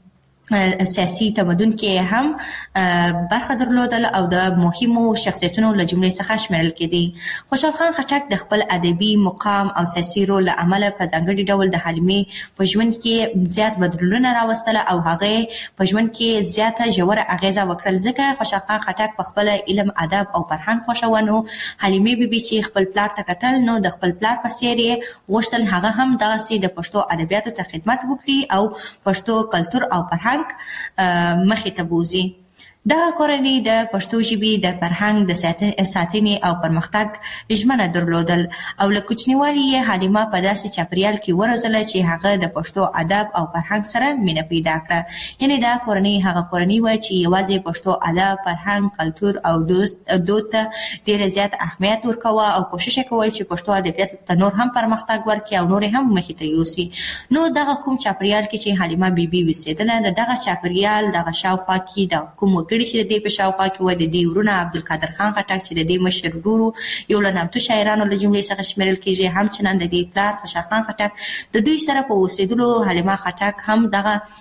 سیاسي تمدن کې هم برخه درلودل او د مهمو شخصیتونو له جملې څخه شمیرل کېدي. خوشحال خان خټک د خپل ادبي مقام او سیاسي رول له امله په ځانګړي ډول د حلیمې په ژوند کې زیات بدلونونه راوستل او هغه په ژوند کې زیاته ژوره اغیزه وکړل. ځکه خوشحال خان خټک په خپل علم، ادب او فرهنګ خوښونه حلیمې بیبي چې خپل پلار ته کتل نو د خپل پلار په څیر یې غوښتل هغه هم دغسې د پښتو ادبیاتو ته خدمت وکړي او پښتو کلتور او فرهنګ مخې ته بوزي. دغه کورنۍ د پښتو ژبې د فرهنګ د ساتنې او پرمختګ ژمنه درلودل او له کوچنیوالي یې حلیمه په داسې چاپریال کې وروزله چې هغه د پښتو ادب او فرهنګ سره مینه پیدا کړه. یعنې دا کورنۍ هغه کورنۍ وه چې یوازې پښتو ادب، فرهنګ، کلتور او دود ته ډېر زیات اهمیت ورکوه او کوشش یې کول چې پښتو ادبیاتو ته نور هم پرمختګ ورکړي او نور هم مخې ته یوسي. نو دغه کوم چاپریال کې چې حلیمه بیبي اوسېدله، د دغه چاپریال دغه شاوخوا کې د کوم وګړي چې د دې په شاوخوا کې وه، د دې ورونه عبدالقادر خان خټک چې د دې مشر ورور یو له نامتو شاعرانو له جملې څخه شمیرل کېږي، همچنان د دې پلار خوشحال خان خټک، د دوی سره په اوسېدلو حلیمه خټک هم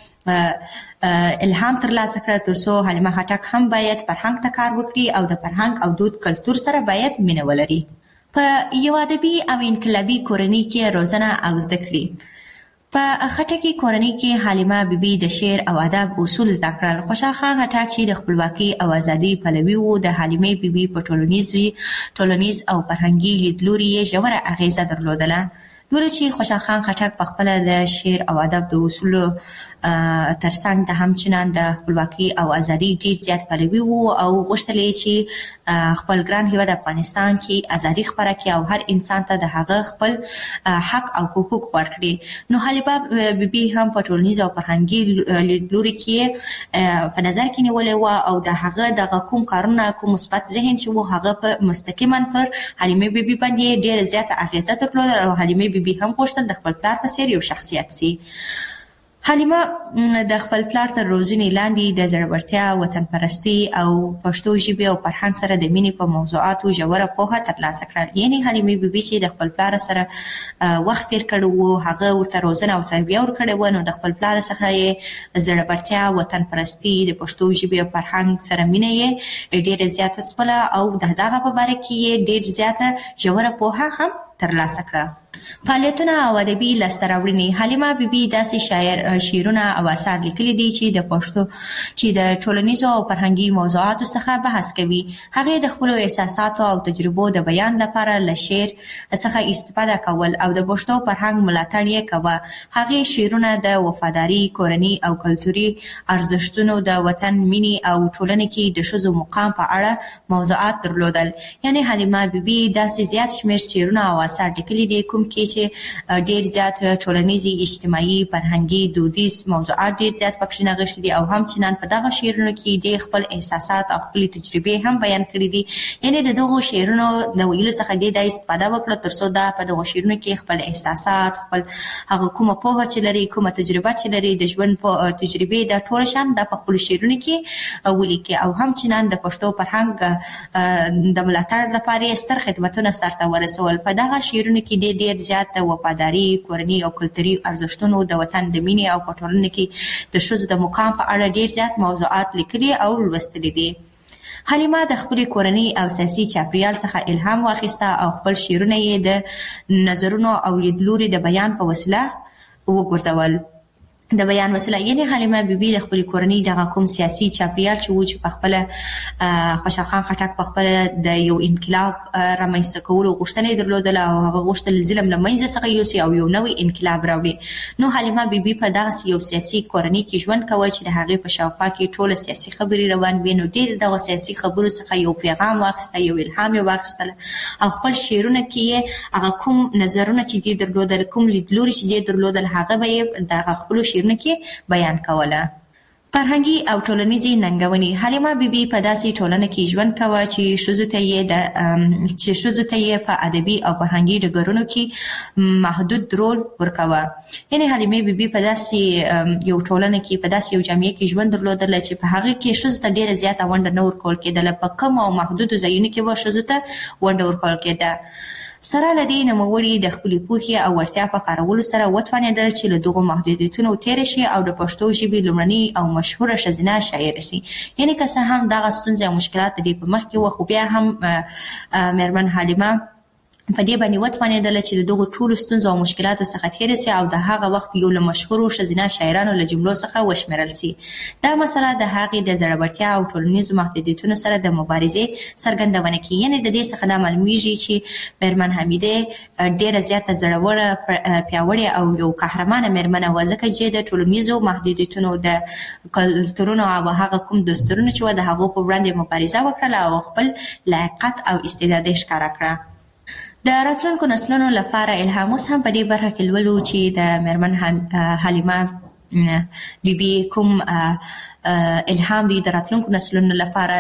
دغه الهام ترلاسه کړه ترڅو حلیمه خټک هم باید فرهنګ ته کار وکړي او د فرهنګ او دود کلتور سره باید مینه ولري. په یو ادبي او انقلابي کورنۍ کې روزنه او زده کړې. په خټکي کورنۍ کې حلیمه بیبي د شعر او ادب اصول زده کړل. خوشحال خان خټک چې د خپلواکۍ او ازادۍ پلوي و، د حلیمې بیبي په ټولنیز او فرهنګي لیدلوري یې ژوره اغیزه درلودله. نور چې خوشحال خان خټک په خپله د شعر او ادب د اصولو ترڅنګ د همچنان د خپلواکۍ او ازادۍ ډېر زیات پلوي و او غوښتل یې چې خپل ګران هېواد افغانستان کې ازادي خپره کړي او هر انسان ته د هغه خپل حق او حقوق ورکړي. نو حلیمه بیبي هم په ټولنیز او فرهنګي لیدلوري کې په نظر کې نیولې وه او د هغه دغه کوم کارونه، کوم مثبت ذهن چې و، هغه په مستقیما پر حلیمې بیبي باندې ډېره زیاته اغېزه درلوده او حلیمې بیبي هم غوښتل د خپل پلار په څېر یو شخصیت سي. حلیمه د خپل پلار تر روزنې لاندې د زړورتیا، وطن پرستۍ او پښتو ژبې او فرهنګ سره د مینې په موضوعاتو ژوره پوهه ترلاسه کړل. یعنې حلیمې بیبي چې د خپل پلار سره وخت تیر کړی و، هغه ورته روزنه او تربیه ورکړې وه، نو د خپل پلار څخه یې زړورتیا، وطن پرستۍ، د پښتو ژبې او فرهنګ سره مینه یې ډېره زیاته سپله او د دغه په باره کې یې ډېر زیاته ژوره پوهه هم ترلاسه کړه. فعالیتونه او ادبي لاسته راوړنې. حلیمه بیبي داسې شعرونه او اثار لیکلي دي چې د پښتو چې د ټولنیزو او فرهنګي موضوعاتو څخه بحث کوي. هغې د خپلو احساساتو او تجربو د بیان لپاره له شعر څخه استفاده کول او د پښتو فرهنګ ملاتړ یې کوه. هغې شعرونه د وفاداري، کورنۍ او کلتوري ارزښتونو، د وطن مینې او ټولنې کې د ښځو مقام په اړه موضوعات درلودل. یعنې حلیمه بیبي داسې زیات شمېر شعرونه او اثار لیکلي دي کوم کې چې ډېر زیات ټولنیزي، اجتماعي، فرهنګي، دودیز موضوعات ډېر زیات پکې نغښتي دي او همچنان په دغه شعرونو کې ډېر خپل احساسات او خپلې تجربې هم بیان کړي دي. یعنې د دغو شعرونو د ویلو څخه دې دا استفاده وکړه ترڅو دا په دغو شعرونو کې خپل احساسات، خپل هغه کومه پوهه چې لري، کومه تجربه چې لري، د ژوند تجربې دا ټول شان دا په خپلو شعرونو کې ولیکي او همچنان د پښتو فرهنګ د ملاتړ لپاره یې ستر خدمتونه سرته ورسول. په دغه شعرونو کې ډېر زیات د وفاداري، کورنۍ او کلتوري ارزښتونو، د وطن د مینې او په ټولنه کې د ښځو د مقام په اړه ډېر زیات موضوعات لیکلي او لوستلي دي. حلیمه د خپلې کورنۍ او سیاسي چاپریال څخه الهام واخیسته او خپل شعرونه یې د نظرونو او لیدلوري د بیان په وسیله وګرځول. د بیان وسیله یعنې حلیمه بیبي د خپلې کورنۍ دغه کوم سیاسي چاپریال چې و چې په خپله خوشحال خان خټک په خپله د یو انقلاب رامنځته کولو غوښتنه یې درلودله او هغه غوښتل ظلم له منځه څخه یوسي او یو نوی انقلاب راوړي. نو حلیمه بیبي په دغسې یو سیاسي کورنۍ کې ژوند کوه چې د هغې په شاوخوا کې ټوله سیاسي خبرې روان وي. نو ډېر دغه سیاسي خبرو څخه یو پیغام واخیسته، یو الهام یې واخیستله او خپل شعرونه کې یې هغه کوم نظرونه چې دې درلودل، کوم لیدلوري چې دې درلودل، هغه به یې دغه خپلو شعرونه کې بیان کوله. فرهنګي او ټولنیزې ننګونې. حلیمه بیبي په داسې ټولنه کې ژوند کوه چې ښځو ته یې په ادبي او فرهنګي ډګرونو کې محدود رول ورکوه. یعنې حلیمې بیبي په داسې یو ټولنه کې، په داسې یو جامعه کې ژوند درلودله چې په هغې کې ښځو ته ډېره زیاته ونډه نه ورکول کېدله. په کمو او محدودو ځایونو کې به ښځو ته ونډه ورکول کېده. سره لدی نوموړي د خپل پوهې او وړتیا په کارولو سره وتوانیدل چې له دغو محدودیتونو تیر شي او د پښتو ژبې لومړنۍ او مشهوره ښځینه شاعره شي. یعنی که څه هم دغه ستونزې او مشکلات د دې په مخ کې وو، خو بیا هم میرمن حلیمه په دې باندې وتوانېدله چې د دغو ټولو ستونزو او مشکلاتو څخه تېره سي او د هغه وخت یو له مشهورو ښځینه شاعرانو له جملو څخه وشمېرل سي. دا مسله د هغې د زړورتیا او ټولنیزو محدودیتونو سره د مبارزې څرګندونه کوي. یعنې د دې څخه دا معلومیږي چې میرمن حمیدې ډېره زیاته زړوره، پیاوړې او یو قهرمانه میرمنه وه، ځکه چې د ټولنیزو محدودیتونو د کلتورونو او هغه کوم دستورونه چې وه د هغو په وړاندې مبارزه وکړله او خپل لایقت او استعداد یې ښکاره کړه. د راتلونکو نسلونو لپاره الهام اوس هم په دې برخه کې لولو چې د میرمن حلیمه بیبي کوم الهام دی د راتلونکو نسلونو لپاره.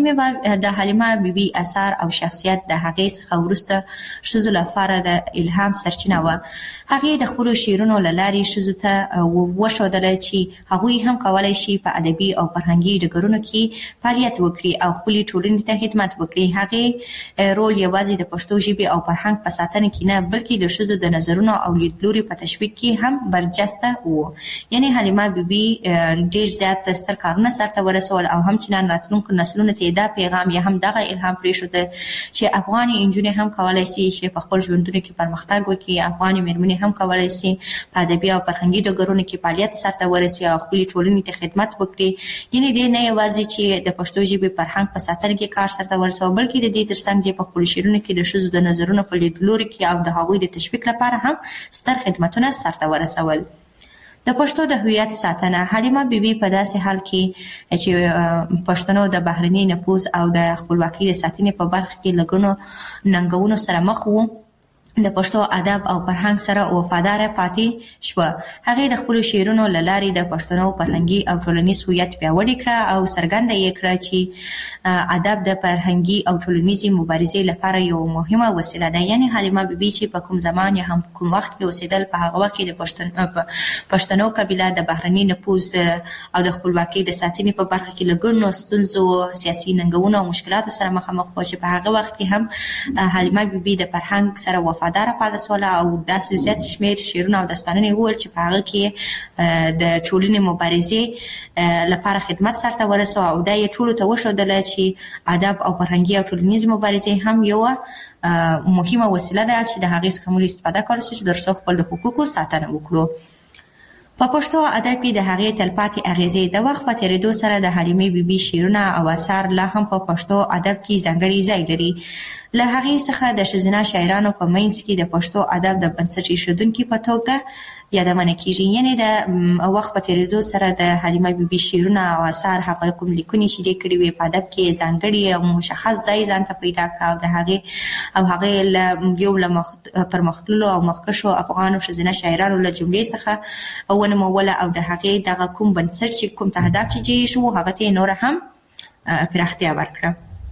د حلیمه بیبي اثار او شخصیت د هغې څخه وروسته ښځو لپاره د الهام سرچینه وه. هغې د خپلو شعرونو له لارې ښځو ته وښودله چې هغوی هم کولی شي په ادبي او فرهنګي ډګرونو کې فعالیت وکړي او خپلې ټولنې ته خدمت وکړي. هغې رول یوازې د پښتو ژبې او فرهنګ په ساتنه کې نه، بلکې د ښځو د نظرونو او لیدلوري په تشویق کې هم برجسته و. یعنې حلیمه بیبي ډېر زیات ستر کارونه سرته ورسول او همچنان راتلونکو نسلونو ته دا پیغام یا هم دغه الهام پرېښوده چې افغاني نجونې هم کولی شي چې په خپل ژوندونو کې پرمختګ وکړي. افغاني مېرمنې هم کولی شي په ادبي او فرهنګي ډګرونو کې فعالیت سرته ورسوي او خپلې ټولنې ته خدمت وکړي. یعنې دې نه یوازې چې د پښتو ژبې فرهنګ په ساتنه کې کار سرته ورسوه، بلکې د دې ترڅنګ چې په خپلو شعرونو کې د ښځو د نظرونو په لیدلوري کې او د هغوی د تشویق لپاره هم ستر خدمتونه سرته ورسول. د پښتو د هویت ساتنه. حلیمه بیبي په داسې حال کې چې پښتنو د بهرني نفوذ او د خپلواکۍ د ساتنې په برخه کې له ګڼو ننګونو سره مخ وو، د پښتو ادب او فرهنګ سره وفاداره پاتې شوه. هغې د خپلو شعرونو له لارې د پښتنو فرهنګي او ټولنیز هویت پیاوړی کړه او څرګنده یې کړه چې ادب د فرهنګي او ټولنیزې مبارزې لپاره یو مهمه وسیله ده. یعنې حلیمه بیبي چې په کوم زمان یا هم کوم وخت کې اوسېدل، په هغه وخت کې د پښتنو قبیله د بهرني نفوذ او د خپلواکۍ د ساتنې په برخه کې له ګڼو ستونزو، سیاسي ننګونو او مشکلاتو سره مخامخ وه، چې په هغه وخت کې هم حلیمه بیبي د فرهنګ سره وفاداره پاتې شوله او داسې زیات شمېر شعرونه او داستانونه یې وویل چې په هغه کې د ټولنې مبارزې لپاره خدمت سرته ورسوه او دا یې ټولو ته وښودله چې ادب او فرهنګي او ټولنیز مبارزې هم یوه مهمه وسیله ده چې د هغې څخه موږ استفاده کولی شو چې تر څو خپل د حقوقو ساتنه وکړو. په پښتو ادب کې د هغې تلپاتې اغیزې. د وخت په تېرېدو سره د حلیمې بیبي شعرونه او اثار لا هم په پښتو ادب کې ځانګړی ځای لري. له هغې څخه د ښځینه شاعرانو په منځ کې د پښتو ادب د بنسټ ایښودونکي په توګه یادونه کېږي. یعنې د وخت په تېرېدو سره د حلیمه بیبي شعرونه او اثار هغه کوم لیکنې چې دې کړي وې په ادب کې ځانګړي او مشخص ځای ځان ته پیدا کړه او د هغې یو له پرمختللو او مخکښو افغانو ښځینه شاعرانو له جملې څخه ونوموله او د هغې دغه کوم بنسټ چې کوم تهداب کې جوړ شو هغه ته یې نوره هم پراختیا ورکړه.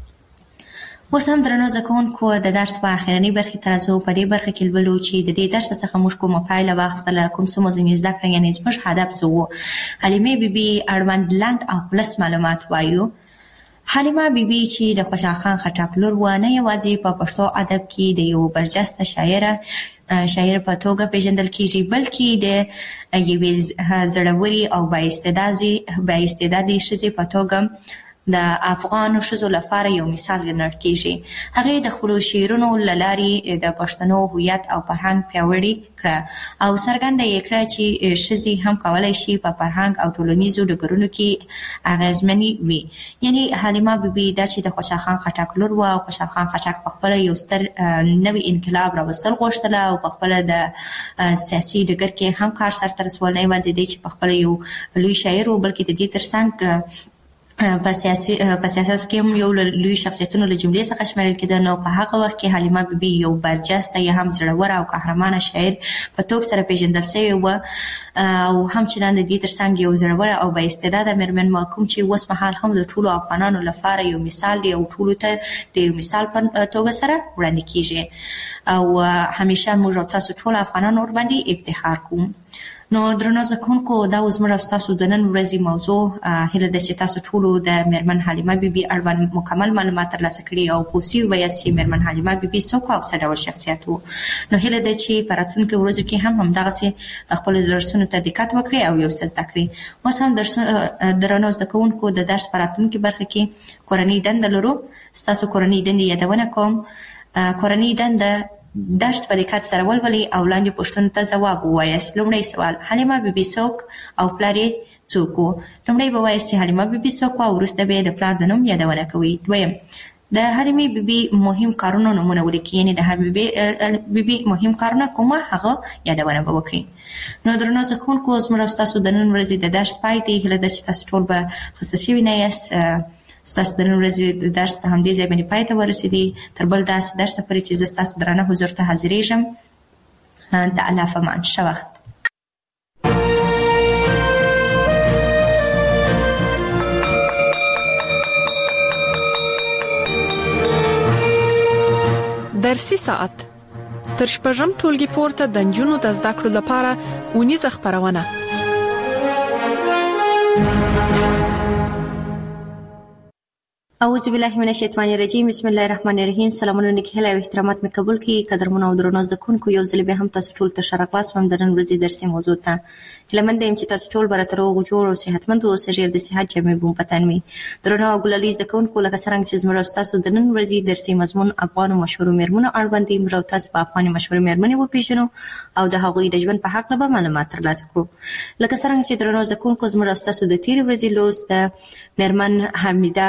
اوس هم درنو زده کوونکو د درس په اخرنۍ برخې ته راځو. په دې برخه کې لولو چې د دې درس څخه موږ کومه پایله واخیستله، کوم څه مو ځینې زده کړه، یعنې زموږ هدف څه و. حلیمې بیبي اړوند لنډ او خلص معلومات وایو. حلیمه بیبي چې د خوشحال خان خټک لور وه، نه یوازې په پښتو ادب کې د یو برجسته شاعر په توګه پیژندل کېږي، بلکې د یوې زړورې او بااستعدادې ښځې په توګه د افغانو ښځو لپاره یو مثال ګڼل کېږي. هغې د خپلو شعرونو له لارې د پښتنو هویت او فرهنګ پیاوړي کړه او څرګنده یې کړه چې ښځې هم کولی شي په فرهنګ او ټولنیزو ډګرونو کې اغېزمنې وي. یعنې حلیمه بیبي دا چې د خوشحال خان خټک لور وه او خوشحال خان خټک پخپله یو ستر نوی انقلاب راوستل غوښتله او پخپله د سیاسي ډګر کې هم کار سرته رسول. نه یوازې دی چې پخپله یو لوی شاعر و، بلکې د دې ترڅنګ په سیاست کې هم یو لوی شخصیتونو له جملې څخه شمیرل کېده. نو په هغه وخت کې حلیمه بیبي یو برجسته یا هم زړوره او قهرمانه شاعر په توګه سره پیژندل شوې وه او همچنان د دې ترڅنګ یو زړوره او بااستعداده مېرمن وه، کوم چې اوس مهال هم د ټولو افغانانو لپاره یو مثال دی او ټولو ته د یو مثال په توګه سره وړاندې کېږي او همیشه موږ او تاسو ټول افغانان ورباندې افتخار کوو. نو درنو زکونکو دا وزمر تاسو د نن ورځې موضوع هله د چې تاسو ټول د میرمن حلیمه بیبي اړوند مکمل معلومات ترلاسه کړي او پوسی وایي چې میرمن حلیمه بیبي څوک او څه ډول شخصیت وو. نو هله د چې پراتونکو ورځو کې هم همدغه خپل درسونو ته دقت وکړي او یو څه زده کړي. اوس هم درنو زکونکو د درس پراتونکو برخه کې کورنۍ دنده لرو. تاسو کورنۍ دنده یادونه کوم. کورنۍ دنده درس په دقت سره ولولئ او لاندې پوښتنو ته ځواب ووایاست. لومړی سوال: حلیمه بیبي څوک او پلار یې څوک و؟ لومړی به وایاست چې حلیمه بیبي څوک و او وروسته به د پلار د نوم یادونه کوئ. دویم: د حلیمې بیبي مهم کارونو نومونه ولیکئ، یعنې د حلیمې بیبي مهم کارونه کومه هغه یادونه به وکړئ. نو درنو زکونکو زموږ ستاسو د نن ورځې د درس پای دی. هیله ده چې تاسو ټول به خسته شوي نه یاست. ستاسو د نن ورځې درس په همدې ځای باندې پای ته ورسېدی. تر بل داسې درس پورې چې زه ستاسو درانه حضور ته حاضرېږم. د الله په امان. ښه وخت. درسي ساعت تر شپږم ټولګي پورته د نجونو د زده کړو لپاره اونیزه خپرونه. اعوذ بالله من الشیطان الرجیم. بسم الله الرحمن الرحیم. سلامونه نیکهیله او احترامات مې قبول کړئ. قدرمنو او درنو زدهکوونکو، یو ځل بیا هم تاسو ټول ته ښه راغلاست وم د نن ورځې درسي موضوع ته. هیله منده یم چې تاسو ټول به راته روغ جوړ او صحتمند اوسئ او د صحت جامې به مو په تن وي. درنو او ګلالي زدهکوونکو، لکه څرنګه چې زموږ او ستاسو د نن ورځې درسي مضمون افغانو مشهورو میرمنو اړوند دی، موږ او تاسو به افغاني مشهورې میرمنې وپېژنو او د هغوی د ژوند په هکله به معلومات ترلاسه کړو. لکه څرنګه چې درنو زدهکوونکو، زموږ او ستاسو د تېرې ورځې لوست د میرمن حمیده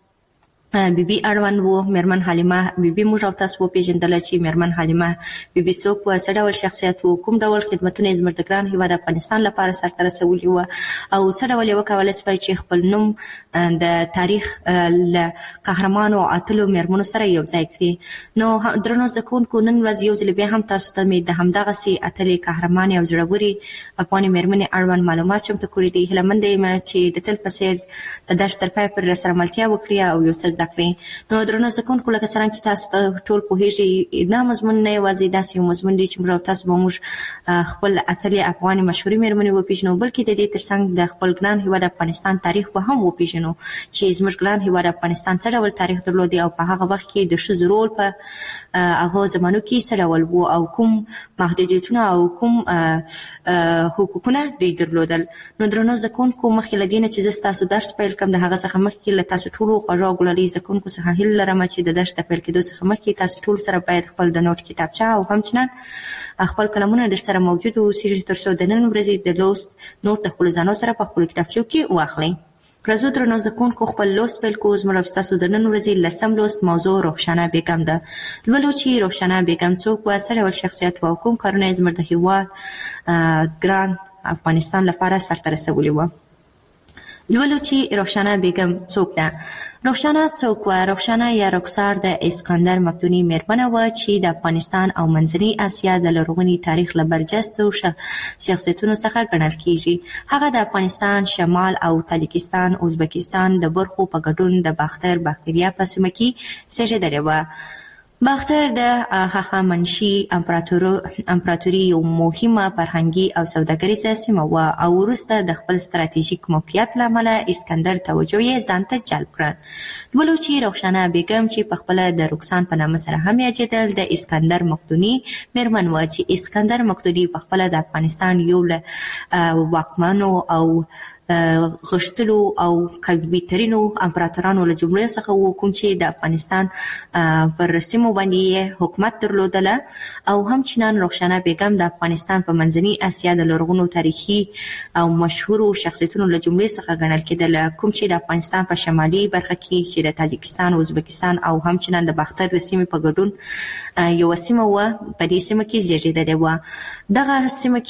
بیبي اړوند وو. میرمن حلیمه بیبي موږ او تاسو وپېژندله چې میرمن حلیمه بیبي څوک وه، څه ډول شخصیت وو، کوم ډول خدمتونه یې زموږ د ګران هېواد افغانستان لپاره سرته رسولي وه او څه ډول یې وکولی شوی چې خپل نوم د تاریخ له قهرمانو او اتلو میرمنو سره یو ځای کړي. نو درنو زدهکوونکو، نن ورځ یو ځل بیا هم تاسو ته مې د همدغسې اتلې قهرمانې او زړورې افغاني میرمنې اړوند معلومات چمتو کړي دي. هیله منده یم چې د تل په څېر د درس تر پایه پورې راسره ملتیا وکړي او یو څه زده کړئ. نو درنو زدهکوونکو، لکه څرنګه چې تاسو ټول پوهېږئ، دا مضمون نه یوازې داسې یو مضمون دی چې موږ او تاسو به موږ خپل اتلې افغاني مشهورې میرمنې وپېژنو، بلکې د دې تر څنګ د خپل ګران هېواد افغانستان تاریخ به هم وپېژنو چې زموږ ګران هېواد افغانستان څه ډول تاریخ درلودی او په هغه وخت کې د ښځو رول په هغه زمانو کې څه ډول و او کوم محدودیتونه او کوم حقوقونه دوی درلودل. نو درنو زدهکوونکو، مخکې له دې نه چې زه ستاسو درس پیل کړم، د هغه څخه مخکې له تاسو ټولو خوږو او ګلالي زدهکوونکو څخه هیله لرم چې د درس د پیل کېدو څخه مخکې تاسو ټول سره باید خپل د نوټ کتابچه او همچنان خپل قلمونه در سره موجود واوسېږي، تر څو د نن ورځې د لوست نوټ د خپلو ځانو سره په خپلو کتابچو کې واخلئ. راځو درنو زدهکوونکو، خپل لوست پیل کوو. زموږ او ستاسو د نن ورځې لسم لوست موضوع رخشانه بیګم ده. لولو چې رخشانه بیګم څوک وه، څه ډول شخصیت وه او کوم کارونه یې زموږ د هېواد ګران افغانستان لپاره سرته رسولي وه. لولو چې رخشانه بیګم څوک ده. رخشانه څوک وه؟ رخشانه یا رخسار د اسکندر مقدوني میرمنه وه چې د افغانستان او منځنۍ اسیا د لرغوني تاریخ له برجستو شخصیتونو څخه ګڼل کیږي. هغه د افغانستان شمال او تاجکستان ازبکستان د برخو په ګډون د باختر باکتریا په سیمه کې زېږېدلې وه. باختر د هخامنشي امپراتوري یو مهمه فرهنګي او سوداګریزه سیمه وه او وروسته د خپل ستراتیژیک موقعیت له امله اسکندر توجه یې ځان ته جلب کړه. لولو چې رخشانه بیګم چې پخپله د رکسان په نامه سره هم یادېدل، د اسکندر مقدوني میرمن وه چې اسکندر مقدوني پخپله د افغانستان یو له واکمنو او غښتلو او قوي ترینو امپراتورانو له جملې څخه و، کوم چې د افغانستان پر سیمو باندې یې حکومت درلودله او همچنان رخشانه بیګم د افغانستان په منځنۍ اسیا د لرغونو تاریخي او مشهورو شخصیتونو له جملې څخه ګڼل کېدله، کوم چې د افغانستان په شمالي برخه کې چې د تاجکستان، ازبکستان او همچنان د باختر د سیمې په ګډون یوه سیمه وه، په دې سیمه کې زېږېدلې وه. دغه سیمه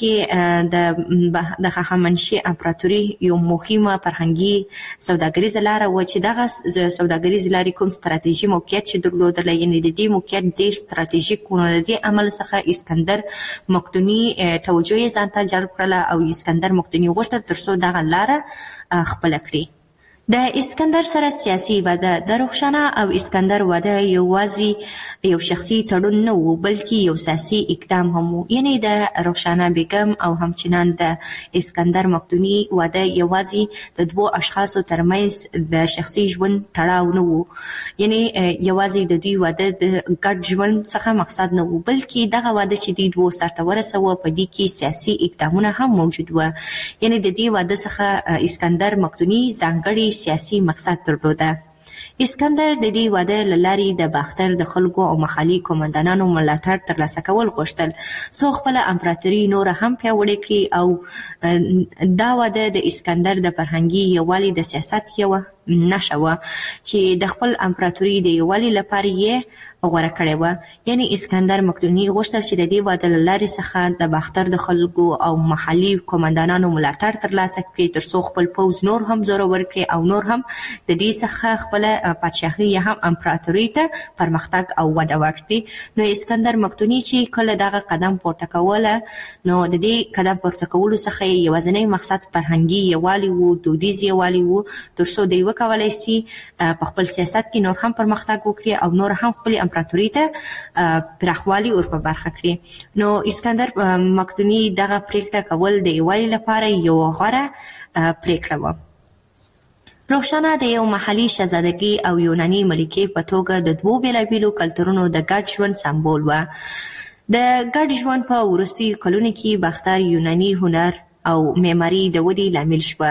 کې د هخامنشي امپراتوري یو مهمه فرهنګي سوداګریزه لاره وه چې دغه سوداګریزې لارې کوم ستراتیژي موقعیت چې درلودله، یعنې د دې موقعیت ډېر ستراتیژیک و. نو د دې عمل څخه اسکندر مقدوني توجه یې ځان ته جلب کړله او اسکندر مقدوني غوښتل تر څو دغه لاره خپله کړي. د اسکندر سره سیاسي واده د رخشانه او اسکندر واده یوازې یو شخصي تړون نه و بلکې یو سیاسي اقدام هم و. یعنی د رخشانه بیگم او همچنان د اسکندر مقدوني واده یوازې د دوو اشخاصو ترمنځ د شخصي ژوند تړاو نه و. یعنی یوازې د دوی واده د ګډ ژوند څخه مقصد نه و بلکې دغه واده چې دوی دوه سرته ورسوه په دې کې سیاسي اقدامونه هم موجود و. یعنی د دې واده څخه اسکندر مقدوني ځانګړي سیاسي مقصد درلوده. اسکندر د دې واده له لارې د باختر د خلکو او محلي قومندانانو ملاتړ ترلاسه کول غوښتل څو خپله امپراتوري نوره هم پیاوړې کړي او دا واده د اسکندر د فرهنګي یووالي د سیاست یوه نښه وه چې د خپل امپراتوري د یووالي لپاره یې غوره کړې وه. یعنی اسکندر مقدوني غوښتل چې د دې واده له لارې څخه د باختر د خلکو او محلي قومندانانو ملاتړ ترلاسه کړي ترڅو خپل پوځ نور هم زورور کړي او نور هم د دې څخه خپله پادشاهي یا هم امپراتوري ته پرمختګ او وده ورکړي. نو اسکندر مقدوني چې کله دغه قدم پورته کوله نو د دې قدم پورته کولو څخه یې یوازینی مقصد فرهنګي یووالي و، دودیز یووالي و ترڅو دوی وکولی سي په خپل سیاست کې نور هم پرمختګ وکړي او نور هم خپل امپراتوري ته پراخوالی ور په برخه کړي. نو اسکندر مقدوني دغه پریکړه کول د یووالي لپاره یو غوره پریکړه وه. رخشانه د یو محلي شهزادګۍ او یوناني ملکې په توګه د دوو بېلابېلو کلتورونو د ګډ ژوند سمبول وه. د ګډ ژوند په وروستیو کلونو کې باختر یوناني هنر او معماري د ودې لامل شوه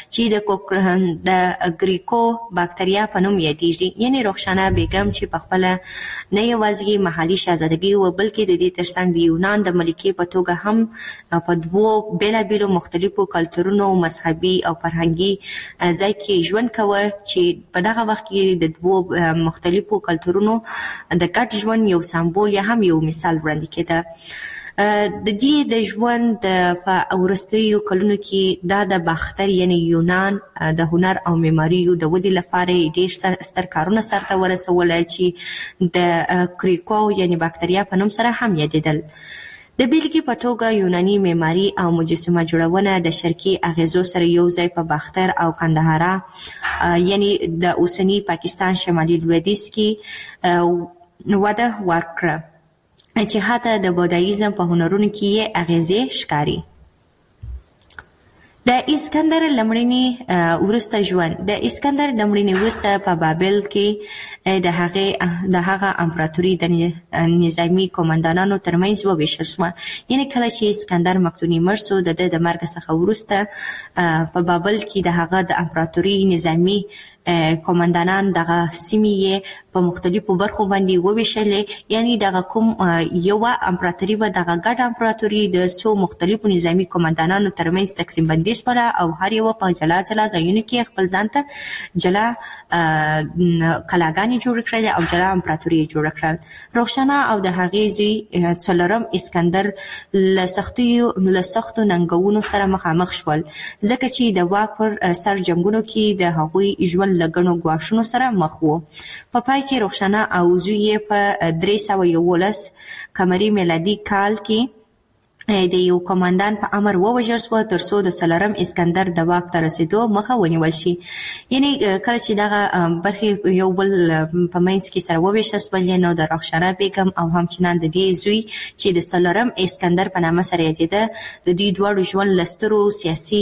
چې د ګریکو باکتریا په نوم یادېږي. یعنی رخشانه بیگم چې په خپله نه یوازې محلي شهزادګۍ وه بلکې د دې ترڅنګ د یونان د ملکې په توګه هم په دوو بېلابېلو مختلفو کلتورونو مذهبي او فرهنګي ځای کې ژوند کوه چې په دغه وخت کې د دوو مختلفو کلتورونو د ګډ ژوند یو سمبول یا هم یو مثال وړاندې کېده. د دې د ژوند په وروستیو کلونو کې دا د باختر یعنی یونان د هنر او معماریو د ودې لپاره ډېر ستر کارونه سرته ورسوله چې د کریکو یعنی باکتریا په نوم سره هم یادېدل. د بیلګې په توګه یوناني معماري او مجسمه جوړونه د شرقي اغیزو سره یو ځای په باختر او کندهارا یعنی د اوسني پاکستان شمالي لویدیځ کې وده ورکړه چې حتی د بودایزم په هنرونو کې یې اغیزې ښکاري. د اسکندر لمړني وروسته ژوند د اسکندر لمړني وروسته په بابل کې د هغه امپراتوري د نظامي قومندانانو ترمنځ وویشل شوه. یعنې کله چې اسکندر مقدوني مړ سو د مرګ څخه وروسته په بابل کې د هغه د امپراتوري نظامي قومندانان دغه سیمې په مختلفو برخو باندې وویشلې. یعنی دغه کوم یوه امپراتوري به دغه ګډ امپراتوري د څو مختلفو نظامي قومندانانو ترمنځ تقسیم بندي شوله او هر یوه په جلا جلا ځایونو کې خپل ځان ته جلا قلاګانې جوړې کړلې او جلا امپراتوري یې جوړه کړل. رخشانه او د هغې زوی څلورم اسکندر له سختو ننګونو سره مخامخ شول ځکه چې د واک پر سر جنګونو کې د هغوی ژوند له ګڼو ګواښونو سره مخ و. په پای کې رخشانه او زوی یې په 311 قمري میلادي کال کې د یو قومندان په امر ووژل شوه ترڅو د څلورم اسکندر د واک ته رسېدو مخه ونیول شي. یعنی کله چې دغه برخې یو بل په منځ کې سره وویشل شولې نو د رخشانه بیګم او همچنان د دې زوی چې د څلورم اسکندر په نامه سره یادېده د دې دواړو ژوند له سترو سیاسي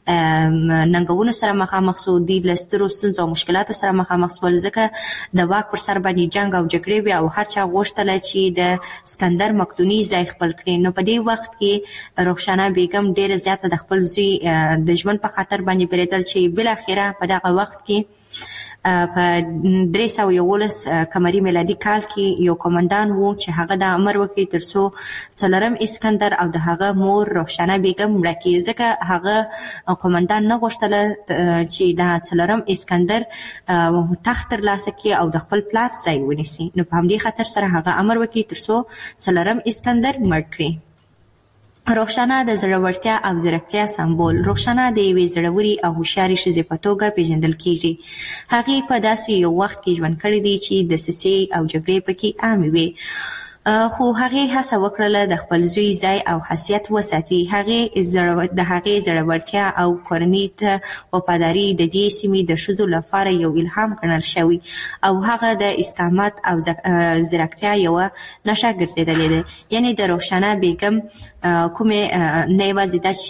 ننګونو سره مخامخ سو. دوی له سترو ستونزو او مشکلاتو سره مخامخ سول ځکه د واک پر سر باندې جنګ او جګړې وې او هر چا غوښتله چې د اسکندر مقدوني ځای خپل کړي. نو په دې وخت کې رخشانه بیگم ډیره زیاته د خپل زوی د ژوند په خاطر باندې بریدل چې بل اخیره په دغه وخت کې په 311 قمري میلادي کال کې یو قومندان وو چې هغه د امر وکړي ترڅو څلورم اسکندر او د هغه مور رخشانه بیگم مړه کړي ځکه هغه قومندان نه غوښتله چې د څلورم اسکندر تخت ترلاسه کړي او د خپل پلار ځای ونیسي. نو په همدې خاطر سره هغه امر وکړي ترڅو څلورم اسکندر مړ کړي. رخشانه د زړورتیا او ځیرکتیا سمبول. رخشانه د یوې زړورې او هوښیارې ښځې په توګه پیژندل کیږي. هغې په داسې یو وخت کې ژوند کړی دی چې دسیسې او جګړې پکې عامې وې. خو هغه هڅه وکړه د خپل زوی ځای او حیثیت وساتي. د هغه زړورتیا او کورنۍ ته وفاداری د دې سیمې د ښځو لپاره یو الهام ګڼل شوی او هغه د استقامت او زیرکتیا یو نشه ګرځیدلې ده. یعنی د روښانه بیگم کومه نه یوازې د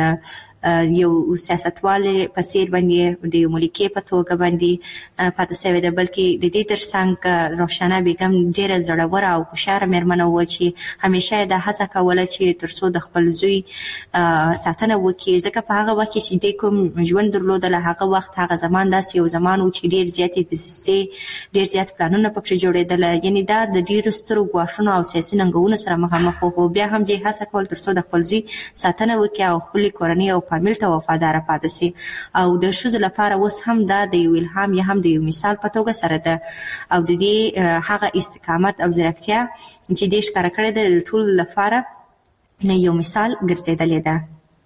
یو سیاستوال په څیر باندې د یو ملکې په توګه باندې پاتې شوې ده، بلکې د دې ترڅنګ روښانه بیگم ډیره زړوره او هوښیاره مېرمن وه چې همیشه د هڅه کوله چې ترڅو د خپل زوی ساتنه وکړي، ځکه په هغه وخت کې چې د کوم ژوند درلودله هغه وخت هغه زمان داسې یو زمان و چې ډیر زیاتې دسیسې ډیر زیات پلانونه پکې جوړېدله. یعنی دا د ډیرو سترو ګواښونو او سیاسي ننګونو سره مخامخ و، بیا هم دې هڅه کول ترڅو د خپل زوی ساتنه وکړي او خپلې کورنۍ او فامیل ته وفاداره پاتې شي. او د ښځو لپاره اوس هم دا د یو الهام یا هم د یو مثال په توګه سره ده او د دې هغه استقامت او زیرکتیا چې دې ښکاره کړې ده د ټولو لپاره یو مثال ګرځېدلې ده.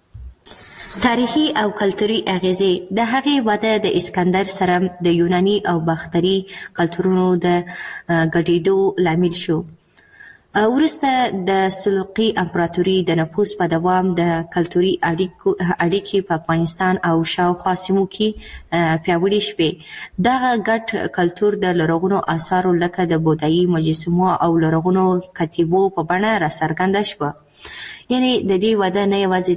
تاریخي او کلتوري اغیزې د هغې وده د اسکندر سره د یوناني او باختري کلتورونو د ګډېدو لامل شو. وروسته د سلوقي امپراتوري د نفوذ په دوام د کلتوري اړیکې په افغانستان او شاوخوا سیمو کې پیاوړې شوې. دغه ګډ کلتور د لرغونو آثارو لکه د بودایي مجسمو او لرغونو کتیبو په بڼه راڅرګنده شوه. یعنی د دې وده نه یوازې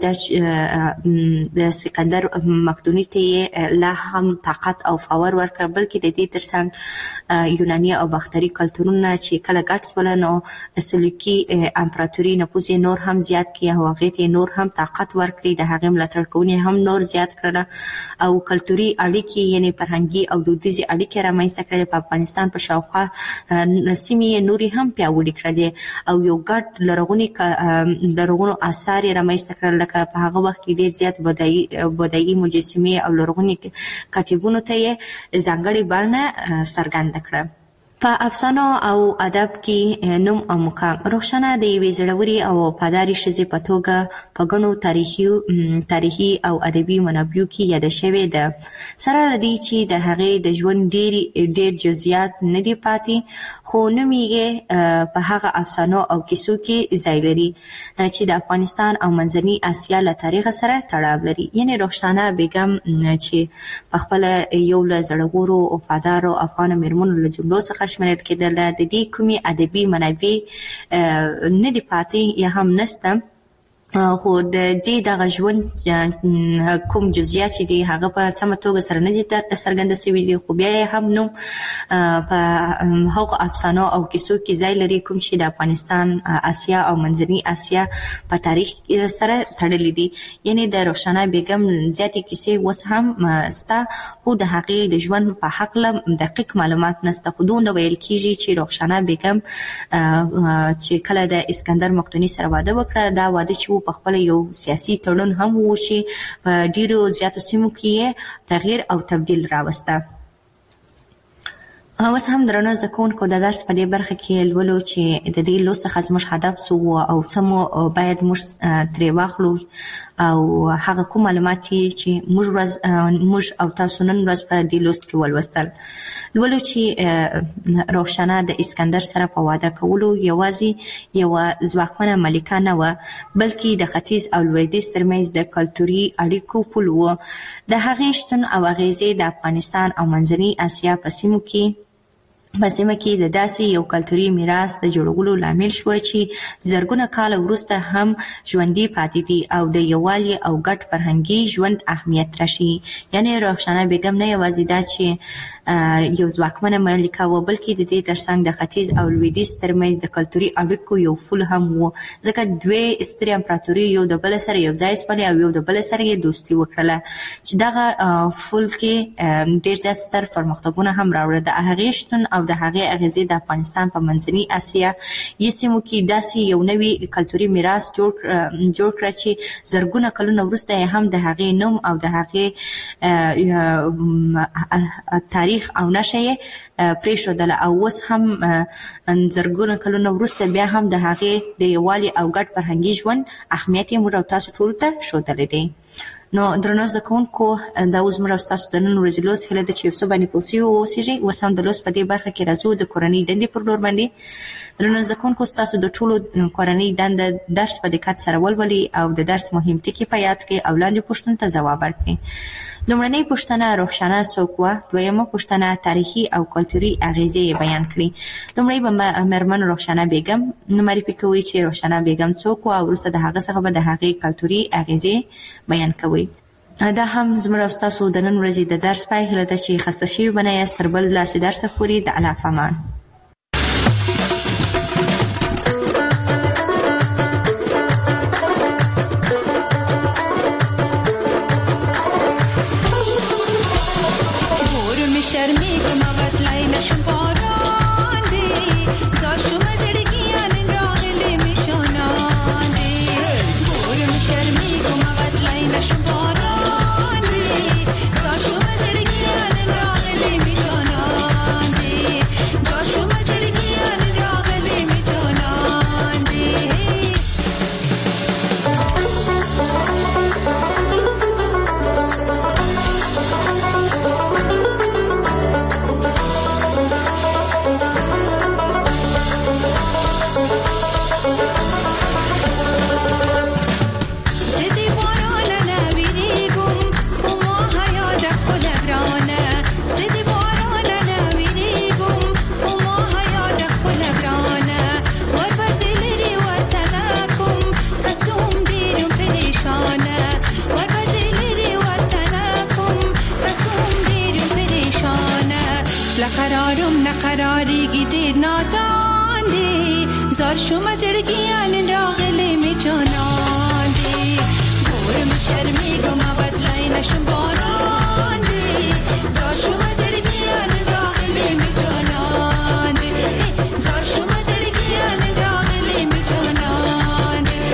د سکندر مقدوني ته لا هم طاقت او باور ورکړ، بلکې د دې ترڅنګ یوناني او باختري کلتورونه چې کله ګډ شول نو سلوکي امپراتوري نفوذ نور هم زیات کړي او هغې ته نور هم طاقت ورکړي، د هغې ملاتړ کوونکي هم نور زیات کړل او کلتوري اړیکې یعنی فرهنګي او دودیزې اړیکې رامنځته کړې. په افغانستان په شاوخوا سیمې نورې هم پیاوړې کړلې او یو ګډ لرغونو آثار یې رامنځته کړل، لکه په هغه وخت کې ډېر زیات بودایي مجسمې او لرغوني کتیبونو ته یې ځانګړې بڼه څرګنده کړه. په افسانو او ادب کې نوم او مقام روښانه د یوې زړورې او وفادارې ښځې په توګه په ګڼو تاریخي او ادبي منابعو کې یاده شوې ده. سره له دې چې د هغې د ژوند ډېر جزئیات نه دي پاتې، خو نوم یې په هغه افسانو او کیسو کې ځای لري چې د افغانستان او منځنۍ اسیا له تاریخ سره تړاو لري. یعنې روښانه بیګم چې په خپله یو له زړورو وفادارو افغانو مېرمنو له جملو څخه شمېرل کېدله، د دې کومې ادبي منابع نه دي پاتې یا هم نسته، خو د دې دغه ژوند کوم جزئیات چې دي هغه په سمه توګه سره نه دي څرګنده شوي دي، خو بیا یې هم نوم په هغو افسانو او کیسو کې ځای لري کوم چې د افغانستان، اسیا او منځنۍ اسیا په تاریخ سره تړلي دي. یعنې د روښانه بیګم زیاتې کیسې اوس هم شته، خو د هغې د ژوند په هکله دقیق معلومات نشته. خو دومره ویل کېږي چې روښانه بیګم چې کله د اسکندر مقدوني سره واده وکړه، دا واده چې په خپل یو سیاسي تړون هم وشي، په ډیرو زیاتو سیمو کې تغییر او تبدیل راوسته. اوس هم درنو زده کوونکو د درس په دې برخه کې لولو چې د دې لوست څخه زموږ هدف څه و او څه مو باید موږ ترې واخلو او هغه کوم معلومات چې موږ او تاسو نن ورځ په دې لوست کې ولوستل. لولو چې روښانه د اسکندر سره په واده کولو یوازې یوه ځواکمنه ملکه نه وه، بلکې د ختیځ او لویدیځ ترمنځ د کلتوري اړیکو پل و. د هغې شتون او اغیزې د افغانستان او منځنۍ اسیا په سیمه کې د داسې یو کلتوري میراث د جوړولو لامل شوه چې زرګونه کاله وروسته هم ژوندي پاتې دي او د یووالي او ګډ فرهنګي ژوند اهمیت راشي. یعنې روښانه بیګم نه یوازې دا چې یو ځواکمنه ملکه وه، بلکې د دې ترڅنګ د ختیځ او لویدیځ ترمنځ د کلتوري اړیکو یو پل هم و، ځکه دوی سترې امپراتوري یو د بل سره یو ځای شولې او یو د بل سره یې دوستي وکړله چې دغه پل کې ډېر زیات ستر پرمختګونه هم راوړل. د هغې شتون او د هغې اغیزې د افغانستان په منځنۍ اسیا سیمو کې داسې یو نوی کلتوري میراث جوړ کړه چې زرګونه کلونه وروسته یې هم د هغې نوم او د هغې تاریخ او نشه یې پرېښودله او اوس هم زرګونه کلونه وروسته بیا هم د هغې د یووالي او ګډ فرهنګي ژوند اهمیت یې موږ او تاسو ټولو ته ښودلی دی. نو درنو زکونکو دا اوس موږ تاسو د نن ورځې لوست هله د چیف سبانی پوسی او سیجی وسم د لوست په دې برخه کې راځو د کورنۍ دندې پر لور باندې درنو زکونکو تاسو د ټولو کورنۍ دند درس په دقت سره ولولي او د درس مهم ټکي په یاد کې او لاندې پوښتنو ته ځواب ورکړئ. لومړنۍ پوښتنه روښانه څوک وه، دویمه پوښتنه تاریخي او کلتوري اغیزې بیان کړئ. لومړی به مېرمن روښانه بیګم معرفي کوي چې روښانه بیګم څوک وه او وروسته د هغه څخه به د هغې کلتوري اغیزې بیان کوي. دا هم زموږ او ستاسو د نن ورځې د درس پای هیله ده چې خسته شوي به نه یاست. تر بل داسې درسه پورې د الله فامان. نقراری گیدیر نادان دی زار شما زرگیان راغلی